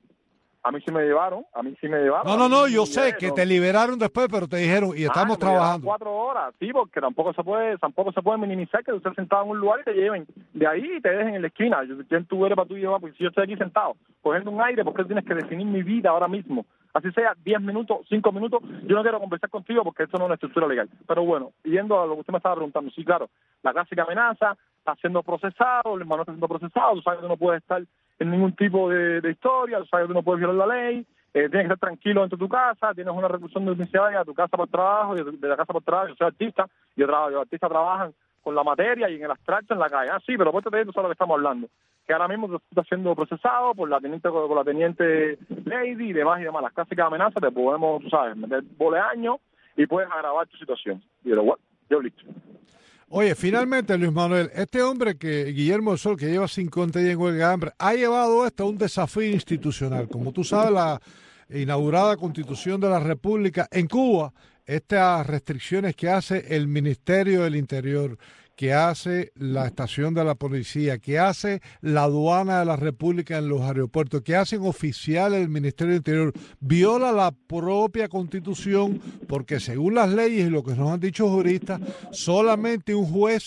A mí sí me llevaron. No, yo sé que te liberaron después, pero te dijeron, y estamos trabajando. 4 horas, sí, porque tampoco se puede minimizar que tú estés sentado en un lugar y te lleven de ahí y te dejen en la esquina. ¿Quién tú eres para tú llevar? Porque si yo estoy aquí sentado, cogiendo un aire, ¿por qué tienes que definir mi vida ahora mismo? Así sea 10 minutos, 5 minutos, yo no quiero conversar contigo porque esto no es una estructura legal. Pero bueno, yendo a lo que usted me estaba preguntando, sí, claro, la clásica amenaza, está siendo procesado, el hermano está siendo procesado, tú sabes que tú no puedes estar en ningún tipo de historia, tú sabes que tú no puedes violar la ley, tienes que estar tranquilo dentro de tu casa, tienes una reclusión domiciliaria a tu casa por trabajo, de la casa por trabajo, yo soy artista, y los artistas trabajan con la materia y en el abstracto en la calle. Ah, sí, pero tú sabes lo que estamos hablando. Que ahora mismo tú estás siendo procesado por la teniente Lady y demás. Las clásicas amenazas, te podemos, tú sabes, meter boleaños y puedes agravar tu situación. Y bueno, yo listo. Oye, finalmente, Luis Manuel, este hombre Guillermo del Sol, que lleva 50 días en huelga de hambre, ha llevado esto a un desafío institucional. Como tú sabes, la inaugurada Constitución de la República en Cuba, estas restricciones que hace el Ministerio del Interior, que hace la estación de la policía, que hace la aduana de la República en los aeropuertos, que hacen oficiales del Ministerio del Interior, viola la propia Constitución porque según las leyes y lo que nos han dicho juristas, solamente un juez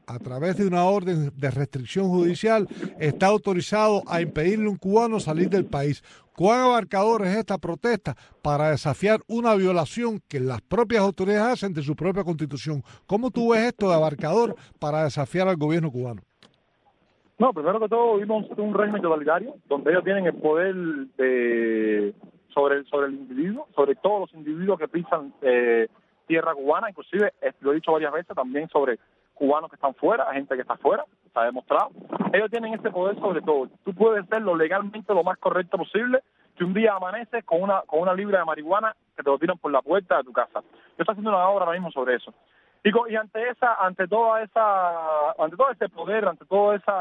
a través de una orden de restricción judicial, está autorizado a impedirle a un cubano salir del país. ¿Cuán abarcador es esta protesta para desafiar una violación que las propias autoridades hacen de su propia constitución? ¿Cómo tú ves esto de abarcador para desafiar al gobierno cubano? No, primero que todo vivimos un régimen totalitario donde ellos tienen el poder sobre el individuo, sobre todos los individuos que pisan tierra cubana, inclusive lo he dicho varias veces también sobre cubanos que están fuera, gente que está fuera, se ha demostrado. Ellos tienen ese poder sobre todo. Tú puedes hacerlo legalmente lo más correcto posible, que un día amaneces con una libra de marihuana que te lo tiran por la puerta de tu casa. Yo estoy haciendo una obra ahora mismo sobre eso. Y ante todo ese poder, ante toda esa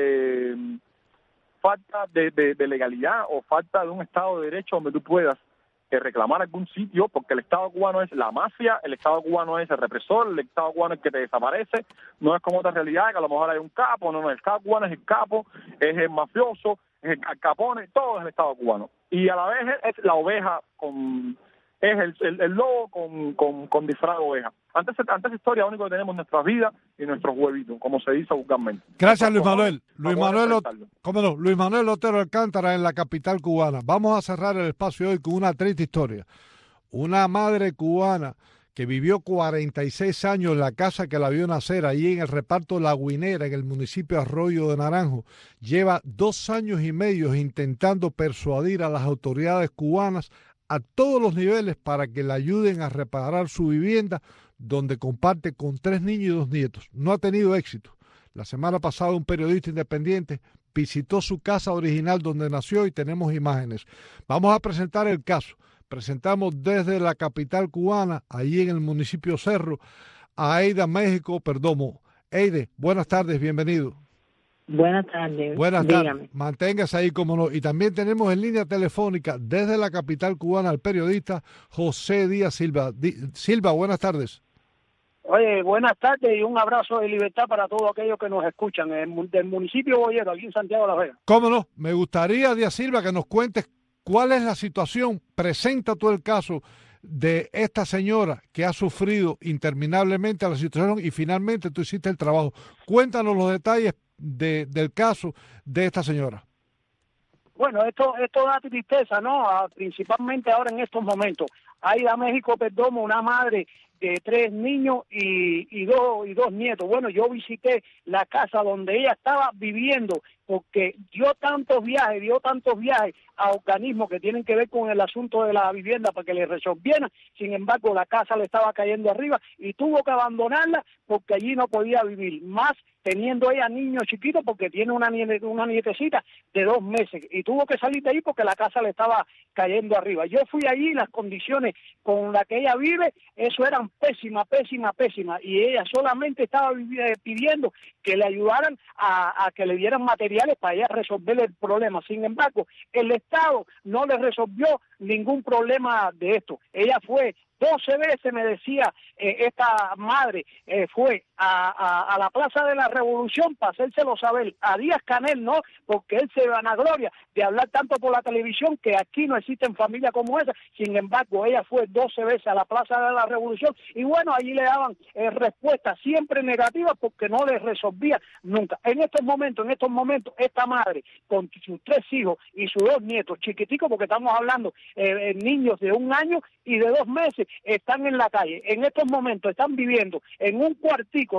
falta de legalidad o falta de un Estado de Derecho donde tú puedas reclamar algún sitio, porque el Estado cubano es la mafia, el Estado cubano es el represor, el Estado cubano es el que te desaparece, no es como otra realidad que a lo mejor hay un capo, no, el Estado cubano es el capo, es el mafioso, es el capone, todo es el Estado cubano. Y a la vez es la oveja es el lobo con disfraz de oveja. Ante esa historia, lo único que tenemos es nuestras vidas y nuestros huevitos, como se dice vulgarmente. Gracias, Luis Manuel. Luis Manuel Otero Alcántara en la capital cubana. Vamos a cerrar el espacio hoy con una triste historia. Una madre cubana que vivió 46 años en la casa que la vio nacer, allí en el reparto La Guinera, en el municipio Arroyo de Naranjo, lleva 2 años y medio intentando persuadir a las autoridades cubanas a todos los niveles para que le ayuden a reparar su vivienda, donde comparte con 3 niños y 2 nietos. No ha tenido éxito. La semana pasada un periodista independiente visitó su casa original donde nació y tenemos imágenes. Vamos a presentar el caso. Presentamos desde la capital cubana, allí en el municipio Cerro, a Eida México Perdomo. Eide, buenas tardes, bienvenido. Buenas tardes. Buenas tardes. Manténgase ahí como no. Y también tenemos en línea telefónica desde la capital cubana al periodista José Díaz Silva. Silva, buenas tardes. Oye, buenas tardes y un abrazo de libertad para todos aquellos que nos escuchan del municipio Boyero, aquí en Santiago de la Vega. ¿Cómo no? Me gustaría, Díaz Silva, que nos cuentes cuál es la situación. Presenta tú el caso de esta señora que ha sufrido interminablemente la situación y finalmente tú hiciste el trabajo. Cuéntanos los detalles del caso de esta señora. Bueno, esto da tristeza, ¿no? Principalmente ahora en estos momentos. Aida México Perdomo, una madre de 3 niños y dos nietos. Bueno, yo visité la casa donde ella estaba viviendo porque dio tantos viajes a organismos que tienen que ver con el asunto de la vivienda para que le resolvieran. Sin embargo, la casa le estaba cayendo arriba y tuvo que abandonarla porque allí no podía vivir, más teniendo ella niños chiquitos porque tiene una nietecita de 2 meses y tuvo que salir de ahí porque la casa le estaba cayendo arriba. Yo fui allí, las condiciones con las que ella vive, eso eran pésimas, y ella solamente estaba pidiendo que le ayudaran a que le dieran materiales para ella resolver el problema. Sin embargo, el Estado no le resolvió ningún problema de esto. Ella fue 12 veces, me decía esta madre, fue a la Plaza de la Revolución para hacérselo saber a Díaz-Canel, ¿no? Porque él se vanagloria de hablar tanto por la televisión que aquí no existen familias como esa. Sin embargo, ella fue 12 veces a la Plaza de la Revolución y bueno, allí le daban respuestas siempre negativas porque no les resolvía nunca. En estos momentos, esta madre con sus 3 hijos y sus 2 nietos, chiquiticos, porque estamos hablando niños de 1 año y de 2 meses, están en la calle. En estos momentos están viviendo en un cuartico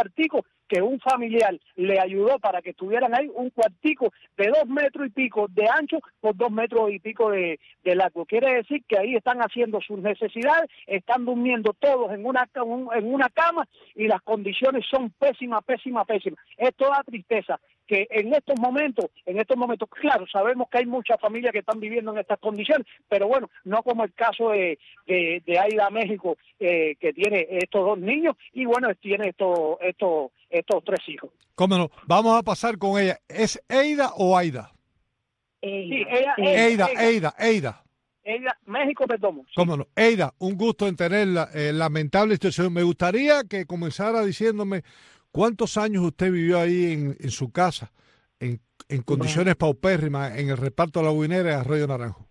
que un familiar le ayudó para que estuvieran ahí, un cuartico de 2 metros y pico de ancho por 2 metros y pico de largo. Quiere decir que ahí están haciendo sus necesidades, están durmiendo todos en una cama y las condiciones son pésimas. Esto da tristeza que en estos momentos, claro, sabemos que hay muchas familias que están viviendo en estas condiciones, pero bueno, no como el caso de Aida México, que tiene estos 2 niños y bueno, tiene estos 3 hijos. ¿Cómo no? Vamos a pasar con ella. ¿Es Eida o Aida? Sí, Eida. Eida México Perdomo. Sí. ¿Cómo no? Eida, un gusto en tenerla. Lamentable situación. Me gustaría que comenzara diciéndome cuántos años usted vivió ahí en su casa, en condiciones paupérrimas, en el reparto de La Guinera y Arroyo Naranjo.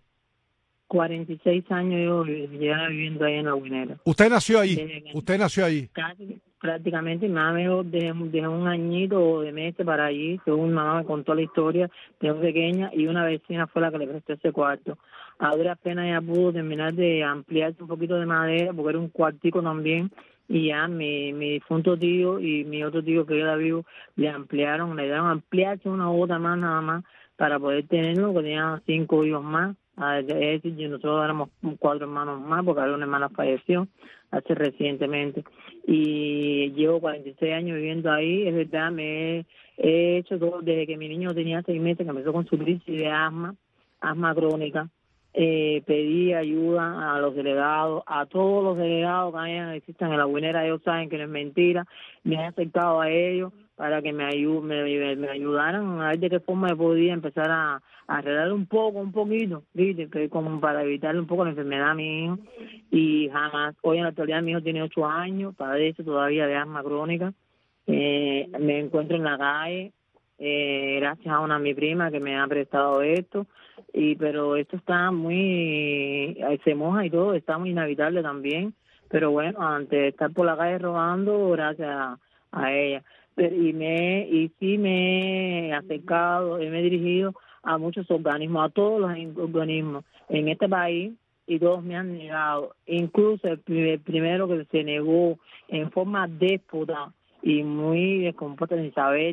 46 años yo llevaba viviendo ahí en La Guinera. ¿Usted nació allí? ¿Usted nació allí? prácticamente. Mi mamá me dijo, dejé un añito de meses para allí, según mamá me contó la historia, tengo pequeña, y una vecina fue la que le prestó ese cuarto. A duras penas ya pudo terminar de ampliarse un poquito de madera, porque era un cuartico también, y ya mi difunto tío y mi otro tío que era vivo le dieron ampliarse una gota más nada más para poder tenerlo, que tenían 5 hijos más. Es decir, nosotros éramos 4 hermanos más, porque una hermana falleció hace recientemente. Y llevo 46 años viviendo ahí. Es verdad, me he hecho todo desde que mi niño tenía 6 meses, que empezó con su crisis de asma crónica. Pedí ayuda a los delegados, a todos los delegados que existan en la Guinera. Ellos saben que no es mentira. Me he acercado a ellos para que me ayudaran a ver de qué forma yo podía empezar a arreglar un poquito, ¿viste? Que como para evitarle un poco la enfermedad a mi hijo. Y jamás, hoy en la actualidad mi hijo tiene 8 años, padece todavía de asma crónica. Me encuentro en la calle, gracias a mi prima que me ha prestado esto, pero esto está se moja y todo, está muy inhabitable también, pero bueno, antes de estar por la calle robando, gracias a ella. Sí me he acercado, me he dirigido a muchos organismos, a todos los organismos en este país, y todos me han negado, incluso el primero que se negó en forma déspota y muy descompuesta sin saber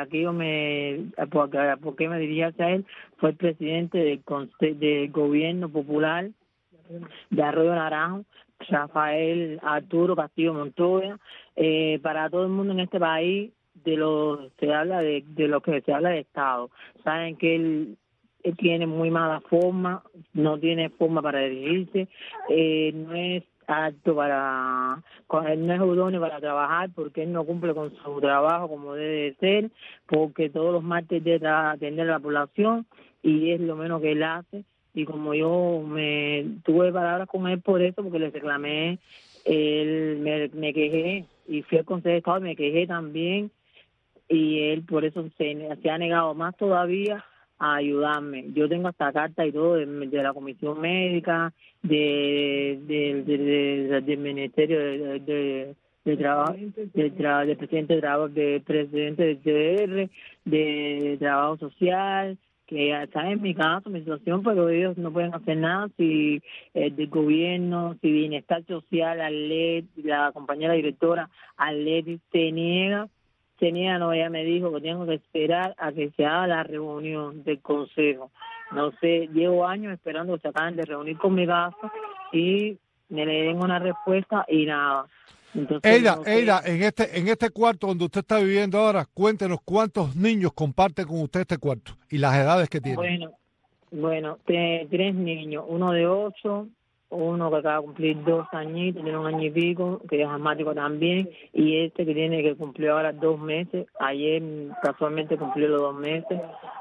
por qué me dirigía hacia él, fue el presidente del gobierno popular de Arroyo Naranjo, Rafael Arturo Castillo Montoya. Para todo el mundo en este país, de lo que se habla de Estado, saben que él tiene muy mala forma, no tiene forma para dirigirse, no es apto no es idóneo para trabajar, porque él no cumple con su trabajo como debe de ser, porque todos los martes debe atender a la población y es lo menos que él hace. Y como yo tuve palabras con él por eso, porque le reclamé, me quejé y fui al Consejo de Estado y me quejé también, y él por eso se ha negado más todavía a ayudarme. Yo tengo hasta carta y todo de la Comisión Médica, del Ministerio de Trabajo, del presidente de Trabajo, del presidente del TDR, de Trabajo Social, que está en mi caso, mi situación, pero ellos no pueden hacer nada si del gobierno, si Bienestar Social, la compañera directora Aleti se niega, no, ella me dijo que tengo que esperar a que se haga la reunión del consejo. No sé, llevo años esperando que se acaben de reunir con mi caso y me le den una respuesta y nada. Entonces, Eida, en este cuarto donde usted está viviendo ahora, cuéntenos cuántos niños comparten con usted este cuarto y las edades que tienen. Bueno, 3 niños, uno de 8, uno que acaba de cumplir 2 añitos, tiene 1 año y pico, que es asmático también, y este que cumplió ahora 2 meses, ayer casualmente cumplió los 2 meses,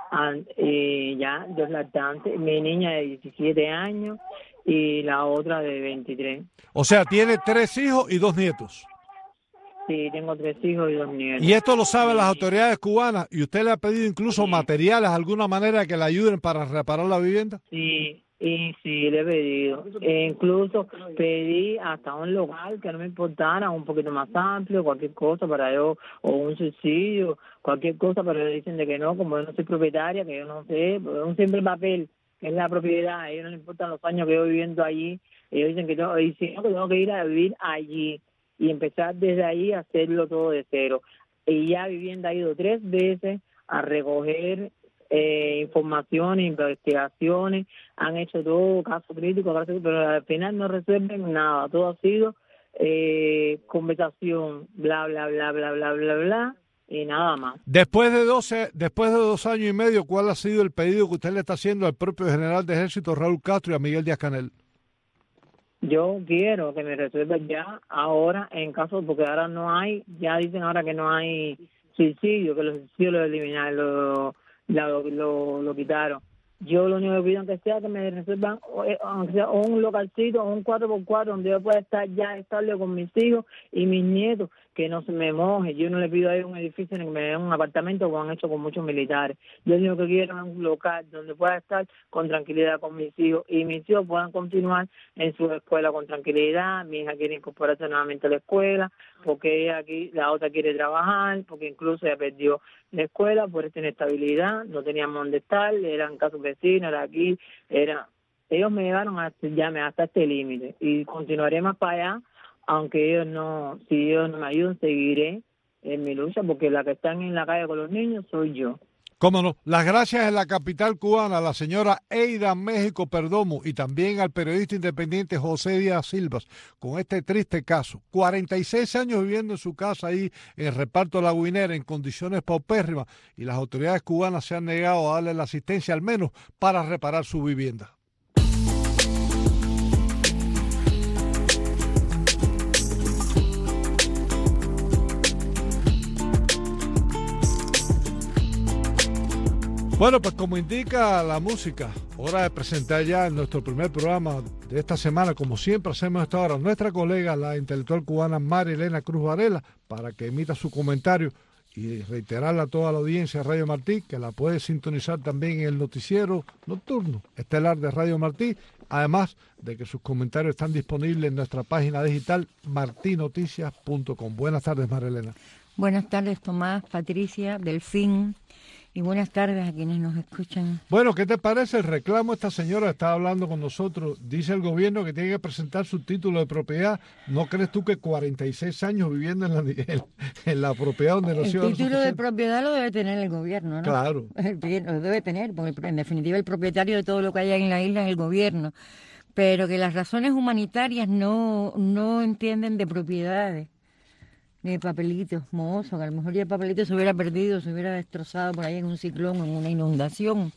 ya, 2 lactantes, mi niña de 17 años y la otra de 23. O sea, tiene 3 hijos y 2 nietos. Sí, tengo 3 hijos y 2 nietos. Y esto lo saben las autoridades cubanas, y usted le ha pedido incluso materiales, alguna manera que le ayuden para reparar la vivienda. Sí, le he pedido. Incluso pedí hasta un local que no me importara, un poquito más amplio, cualquier cosa para yo, o un subsidio, cualquier cosa, pero ellos dicen de que no, como yo no soy propietaria, que yo no sé, es un simple papel, que es la propiedad, a ellos no les importan los años que yo viviendo allí, ellos dicen que tengo que ir a vivir allí y empezar desde ahí a hacerlo todo de cero. Y ya viviendo ha ido 3 veces a recoger informaciones, investigaciones, han hecho todo, caso crítico, pero al final no resuelven nada, todo ha sido conversación, bla, bla, bla, bla, bla, bla, bla, y nada más. Después de 2 años y medio, ¿cuál ha sido el pedido que usted le está haciendo al propio general de Ejército Raúl Castro y a Miguel Díaz-Canel? Yo quiero que me resuelvan ya, ahora, en caso, porque ahora no hay, ya dicen ahora que no hay suicidio, que los suicidios los eliminaron, lo quitaron. Yo lo único que pido que sea que me reservan aunque sea un localcito o un 4x4 donde yo pueda estar ya estable con mis hijos y mis nietos, que no se me moje. Yo no le pido a ellos un edificio ni que me den un apartamento como han hecho con muchos militares. Yo lo único que quiero es un local donde pueda estar con tranquilidad con mis hijos y mis hijos puedan continuar en su escuela con tranquilidad. Mi hija quiere incorporarse nuevamente a la escuela porque ella aquí, la otra quiere trabajar, porque incluso ella perdió la escuela por esta inestabilidad, no teníamos dónde estar, eran casos vecinos, era aquí, ellos me llevaron hasta este límite y continuaré más para allá, aunque si ellos no me ayudan, seguiré en mi lucha, porque la que están en la calle con los niños soy yo. Cómo no. Las gracias en la capital cubana a la señora Eida México Perdomo y también al periodista independiente José Díaz Silvas con este triste caso. 46 años viviendo en su casa ahí en el reparto La Guinera en condiciones paupérrimas y las autoridades cubanas se han negado a darle la asistencia al menos para reparar su vivienda. Bueno, pues como indica la música, hora de presentar ya en nuestro primer programa de esta semana, como siempre hacemos hasta ahora, nuestra colega, la intelectual cubana María Elena Cruz Varela, para que emita su comentario y reiterarle a toda la audiencia de Radio Martí que la puede sintonizar también en el noticiero nocturno estelar de Radio Martí, además de que sus comentarios están disponibles en nuestra página digital martinoticias.com. Buenas tardes, María Elena. Buenas tardes, Tomás, Patricia, Delfín. Y buenas tardes a quienes nos escuchan. Bueno, ¿qué te parece el reclamo? Esta señora está hablando con nosotros. Dice el gobierno que tiene que presentar su título de propiedad. ¿No crees tú que 46 años viviendo en la propiedad donde nació? El título de propiedad lo debe tener el gobierno, ¿no? Claro. Lo debe tener, porque en definitiva el propietario de todo lo que hay en la isla es el gobierno. Pero que las razones humanitarias no entienden de propiedades. De papelitos mohosos, que a lo mejor ya el papelito se hubiera perdido, se hubiera destrozado por ahí en un ciclón, en una inundación.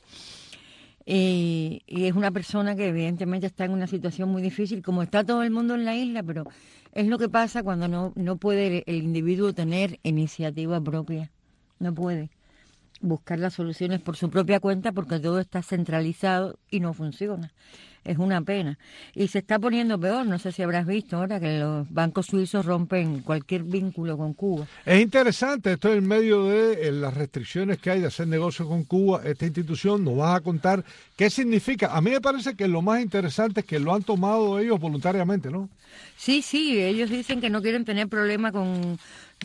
Y es una persona que evidentemente está en una situación muy difícil, como está todo el mundo en la isla, pero es lo que pasa cuando no puede el individuo tener iniciativa propia. No puede buscar las soluciones por su propia cuenta porque todo está centralizado y no funciona. Es una pena. Y se está poniendo peor, no sé si habrás visto ahora que los bancos suizos rompen cualquier vínculo con Cuba. Es interesante, esto en medio de las restricciones que hay de hacer negocios con Cuba, esta institución nos va a contar qué significa. A mí me parece que lo más interesante es que lo han tomado ellos voluntariamente, ¿no? Sí, ellos dicen que no quieren tener problema con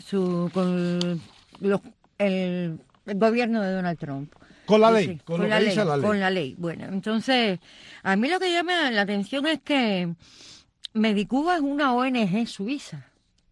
el gobierno de Donald Trump. Con la ley, sí, con lo que dice la ley. Con la ley. Bueno, entonces, a mí lo que llama la atención es que Medicuba es una ONG suiza.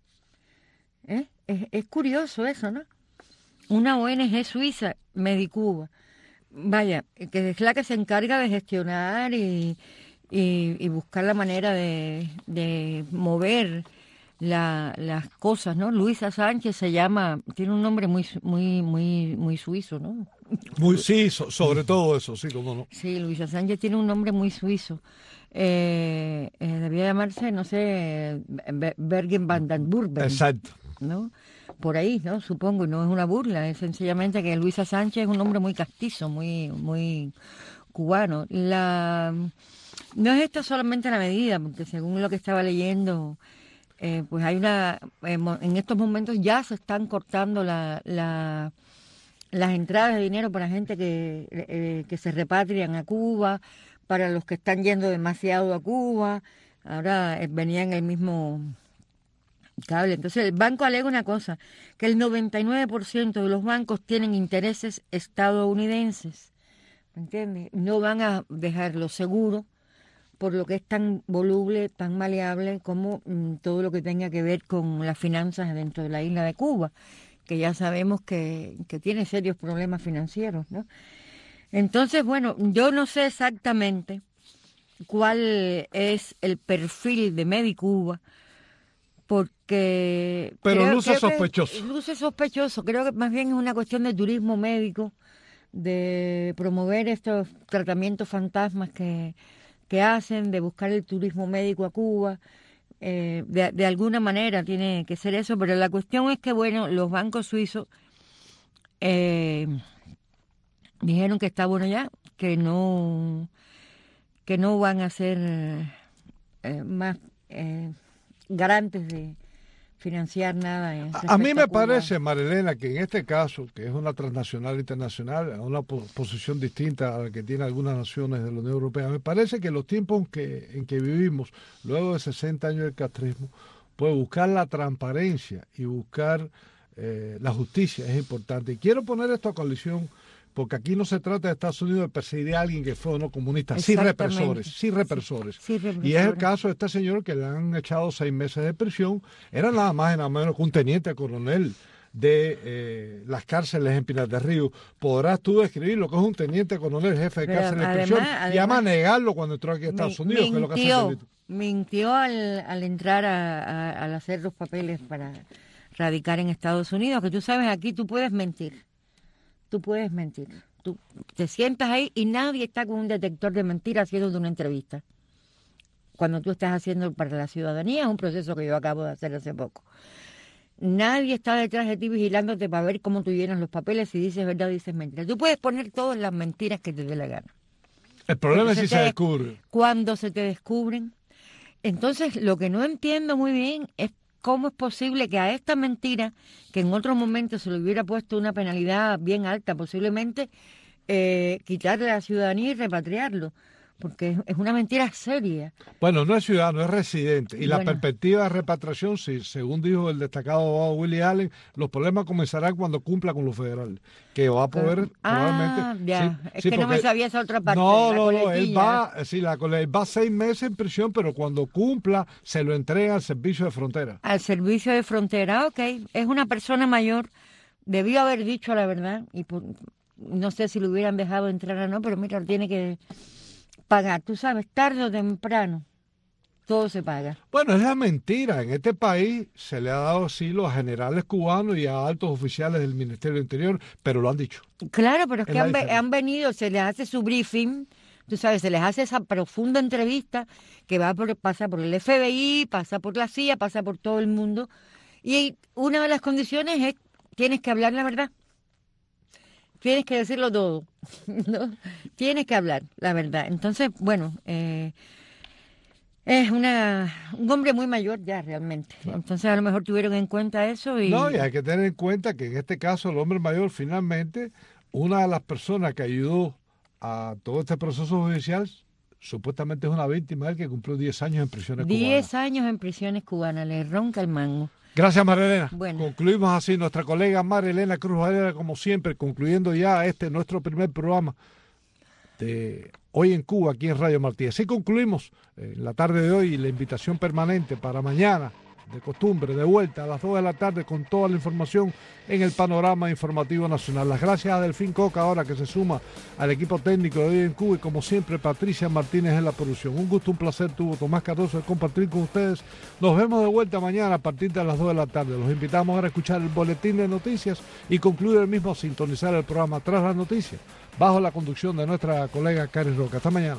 Es curioso eso, ¿no? Una ONG suiza, Medicuba. Vaya, que es la que se encarga de gestionar y buscar la manera de mover las cosas, ¿no? Luisa Sánchez se llama, tiene un nombre muy suizo, ¿no? Sí, sobre todo eso, sí, cómo no. Sí, Luisa Sánchez tiene un nombre muy suizo. Debía llamarse, no sé, Bergen van den Burben. Exacto. ¿No? Por ahí, ¿no? Supongo, y no es una burla, es sencillamente que Luisa Sánchez es un hombre muy castizo, muy cubano. No es esto solamente la medida, porque según lo que estaba leyendo, pues hay en estos momentos ya se están cortando las entradas de dinero para gente que se repatrian a Cuba, para los que están yendo demasiado a Cuba. Ahora venía en el mismo cable. Entonces el banco alega una cosa, que el 99% de los bancos tienen intereses estadounidenses, ¿me entiendes? No van a dejarlo seguro por lo que es tan voluble, tan maleable como todo lo que tenga que ver con las finanzas dentro de la isla de Cuba, que ya sabemos que tiene serios problemas financieros, ¿no? Entonces, bueno, yo no sé exactamente cuál es el perfil de Medicuba, porque... Pero luce sospechoso. Luce sospechoso, creo que más bien es una cuestión de turismo médico, de promover estos tratamientos fantasmas que hacen, de buscar el turismo médico a Cuba. De alguna manera tiene que ser eso, pero la cuestión es que, bueno, los bancos suizos dijeron que está bueno ya, que no van a ser más garantes de financiar nada. A mí me parece, Marilena, que en este caso, que es una transnacional internacional, una posición distinta a la que tienen algunas naciones de la Unión Europea, me parece que los tiempos en que vivimos, luego de 60 años del castrismo, pues buscar la transparencia y buscar la justicia es importante. Y quiero poner esto a colisión, porque aquí no se trata de Estados Unidos de perseguir a alguien que fue o no comunista, sí represores. Y es el caso de este señor que le han echado 6 meses de prisión, era nada más y nada menos que un teniente coronel de las cárceles en Pinar del Río. Podrás tú describir lo que es un teniente coronel, jefe de cárcel de prisión, y además negarlo cuando entró aquí a Estados Unidos, que es lo que hace el delito. Mintió al entrar al hacer los papeles para radicar en Estados Unidos, que tú sabes, aquí tú puedes mentir. Tú puedes mentir. Tú te sientas ahí y nadie está con un detector de mentiras haciéndote una entrevista. Cuando tú estás haciendo para la ciudadanía, es un proceso que yo acabo de hacer hace poco. Nadie está detrás de ti vigilándote para ver cómo tú llenas los papeles, si dices verdad o dices mentira. Tú puedes poner todas las mentiras que te dé la gana. El problema es si se descubre. Cuando se te descubren. Entonces, lo que no entiendo muy bien es cómo es posible que a esta mentira, que en otros momentos se le hubiera puesto una penalidad bien alta, posiblemente quitarle la ciudadanía y repatriarlo, porque es una mentira seria. Bueno, no es ciudadano, es residente. Y la perspectiva de repatriación, sí, según dijo el destacado abogado Willie Allen, los problemas comenzarán cuando cumpla con lo federal, que va a poder probablemente... Ya. Sí, es que no me sabía esa otra parte. No, él va 6 meses en prisión, pero cuando cumpla se lo entrega al servicio de frontera. Al servicio de frontera, ok. Es una persona mayor, debió haber dicho la verdad, y no sé si lo hubieran dejado entrar o no, pero mira, tiene que pagar. Tú sabes, tarde o temprano, todo se paga. Bueno, es la mentira. En este país se le ha dado asilo a generales cubanos y a altos oficiales del Ministerio del Interior, pero lo han dicho. Claro, pero es que han venido, se les hace su briefing, tú sabes, se les hace esa profunda entrevista que pasa por el FBI, pasa por la CIA, pasa por todo el mundo, y una de las condiciones es, tienes que hablar la verdad. Tienes que decirlo todo, ¿no? Tienes que hablar la verdad. Entonces, bueno, es un hombre muy mayor ya realmente. Claro. Entonces, a lo mejor tuvieron en cuenta eso. No, y hay que tener en cuenta que en este caso el hombre mayor finalmente, una de las personas que ayudó a todo este proceso judicial, supuestamente es una víctima de él que cumplió 10 años en prisiones cubanas. 10 años en prisiones cubanas, le ronca el mango. Gracias, Marilena. Bueno. Concluimos así nuestra colega Marilena Cruz Varela, como siempre, concluyendo ya nuestro primer programa de Hoy en Cuba, aquí en Radio Martí. Así concluimos en la tarde de hoy la invitación permanente para mañana, de costumbre, de vuelta a las 2 de la tarde con toda la información en el panorama informativo nacional. Las gracias a Delfín Coca ahora que se suma al equipo técnico de Hoy en Cuba y como siempre Patricia Martínez en la producción. Un gusto, un placer tuvo Tomás Cardoso de compartir con ustedes. Nos vemos de vuelta mañana a partir de las 2 de la tarde. Los invitamos ahora a escuchar el boletín de noticias y concluir el mismo a sintonizar el programa Tras las Noticias bajo la conducción de nuestra colega Karen Roca. Hasta mañana.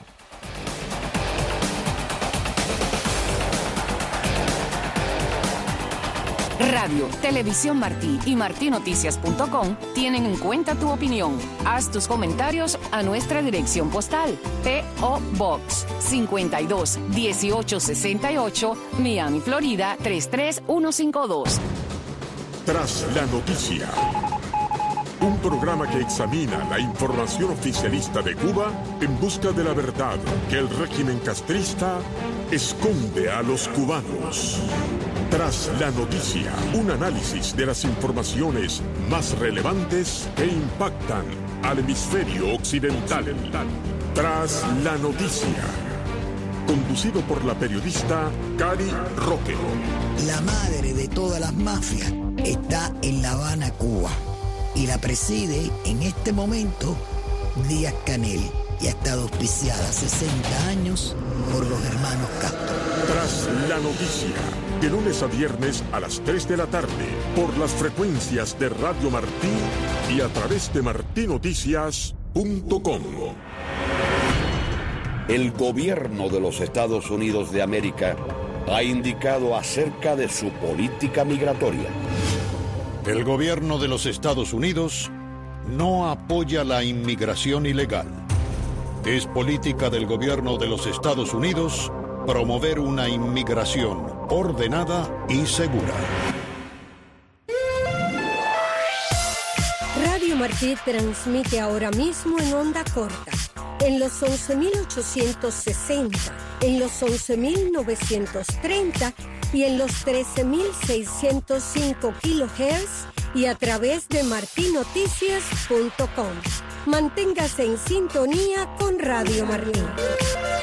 Radio, Televisión Martí y martinoticias.com tienen en cuenta tu opinión. Haz tus comentarios a nuestra dirección postal. P.O. Box 52 1868, Miami, Florida 33152. Tras la noticia. Un programa que examina la información oficialista de Cuba en busca de la verdad que el régimen castrista esconde a los cubanos. Tras la noticia, un análisis de las informaciones más relevantes que impactan al hemisferio occidental. Tras la noticia, conducido por la periodista Cari Roque. La madre de todas las mafias está en La Habana, Cuba, y la preside en este momento Díaz Canel, y ha estado auspiciada 60 años por los hermanos Castro. Tras la noticia, de lunes a viernes a las 3 de la tarde, por las frecuencias de Radio Martí y a través de martinoticias.com. El gobierno de los Estados Unidos de América ha indicado acerca de su política migratoria. El gobierno de los Estados Unidos no apoya la inmigración ilegal. Es política del gobierno de los Estados Unidos promover una inmigración ordenada y segura. Radio Martí transmite ahora mismo en onda corta, en los 11.860, en los 11.930 y en los 13.605 kHz y a través de martinoticias.com. Manténgase en sintonía con Radio Martí.